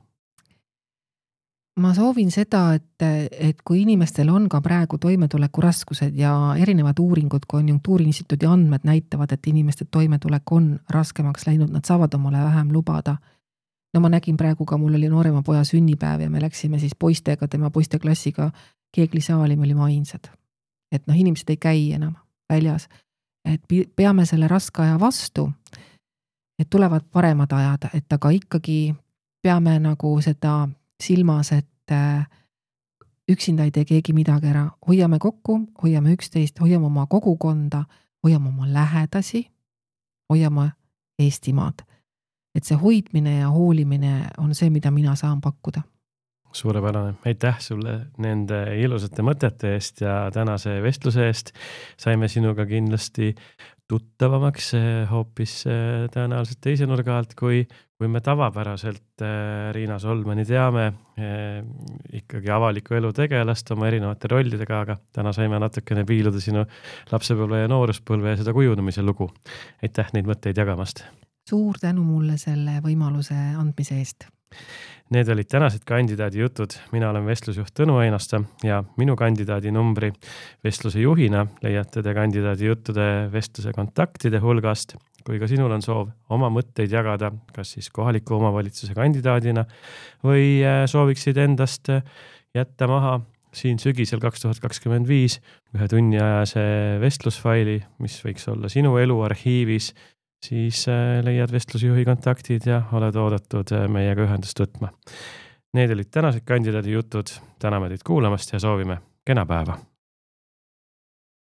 Ma soovin seda, et kui inimestel on ka praegu toimetuleku raskused ja erinevad uuringud, konjunktuuriinstituudi andmed näitavad, et inimeste toimetulek on raskemaks läinud, nad saavad omale vähem lubada. No ma nägin praegu ka, mul oli noorema poja sünnipäev ja me läksime siis poistega, tema poisteklassiga keeglisaali, me olime ainsad. Et inimesed ei käi enam. väljas. Et peame selle raske aja vastu, et tulevad paremad ajad, et aga ikkagi peame nagu seda silmas, et üksinda ei tee keegi midagi ära. Hoiame kokku, hoiame üksteist, hoiame oma kogukonda, hoiame oma lähedasi, hoiame Eestimaad. Et see hoidmine ja hoolimine on see, mida mina saan pakkuda. Suurepärane. Aitäh sulle nende ilusate mõtete eest ja tänase vestluse eest. Saime sinuga kindlasti tuttavamaks hoopis tõenäoliselt teise nurga alt, kui me tavapäraselt Riina Solmani teame ikkagi avaliku elu tegelast oma erinevate rollidega, aga täna saime natukene piiluda sinu lapsepõlve ja nooruspõlve ja seda kujunemise lugu. Aitäh neid mõtteid jagamast. Suur tänu mulle selle võimaluse andmise eest. Need olid tänased kandidaadi jutud. Mina olen vestlusjuht Tõnu Einasto ja minu kandidaadi numbri vestluse juhina leiate te kandidaadi juttude vestluse kontaktide hulgast. Kui ka sinul on soov oma mõtteid jagada, kas siis kohaliku omavalitsuse kandidaadina või sooviksid endast jätta maha siin sügisel 2025 ühe tunniajase vestlusfaili, mis võiks olla sinu elu arhiivis, siis leiad vestlusjuhi kontaktid ja oled oodatud meiega ühendust võtma. Need olid tänased kandidaadi jutud. Täname teid kuulamast ja soovime kena päeva.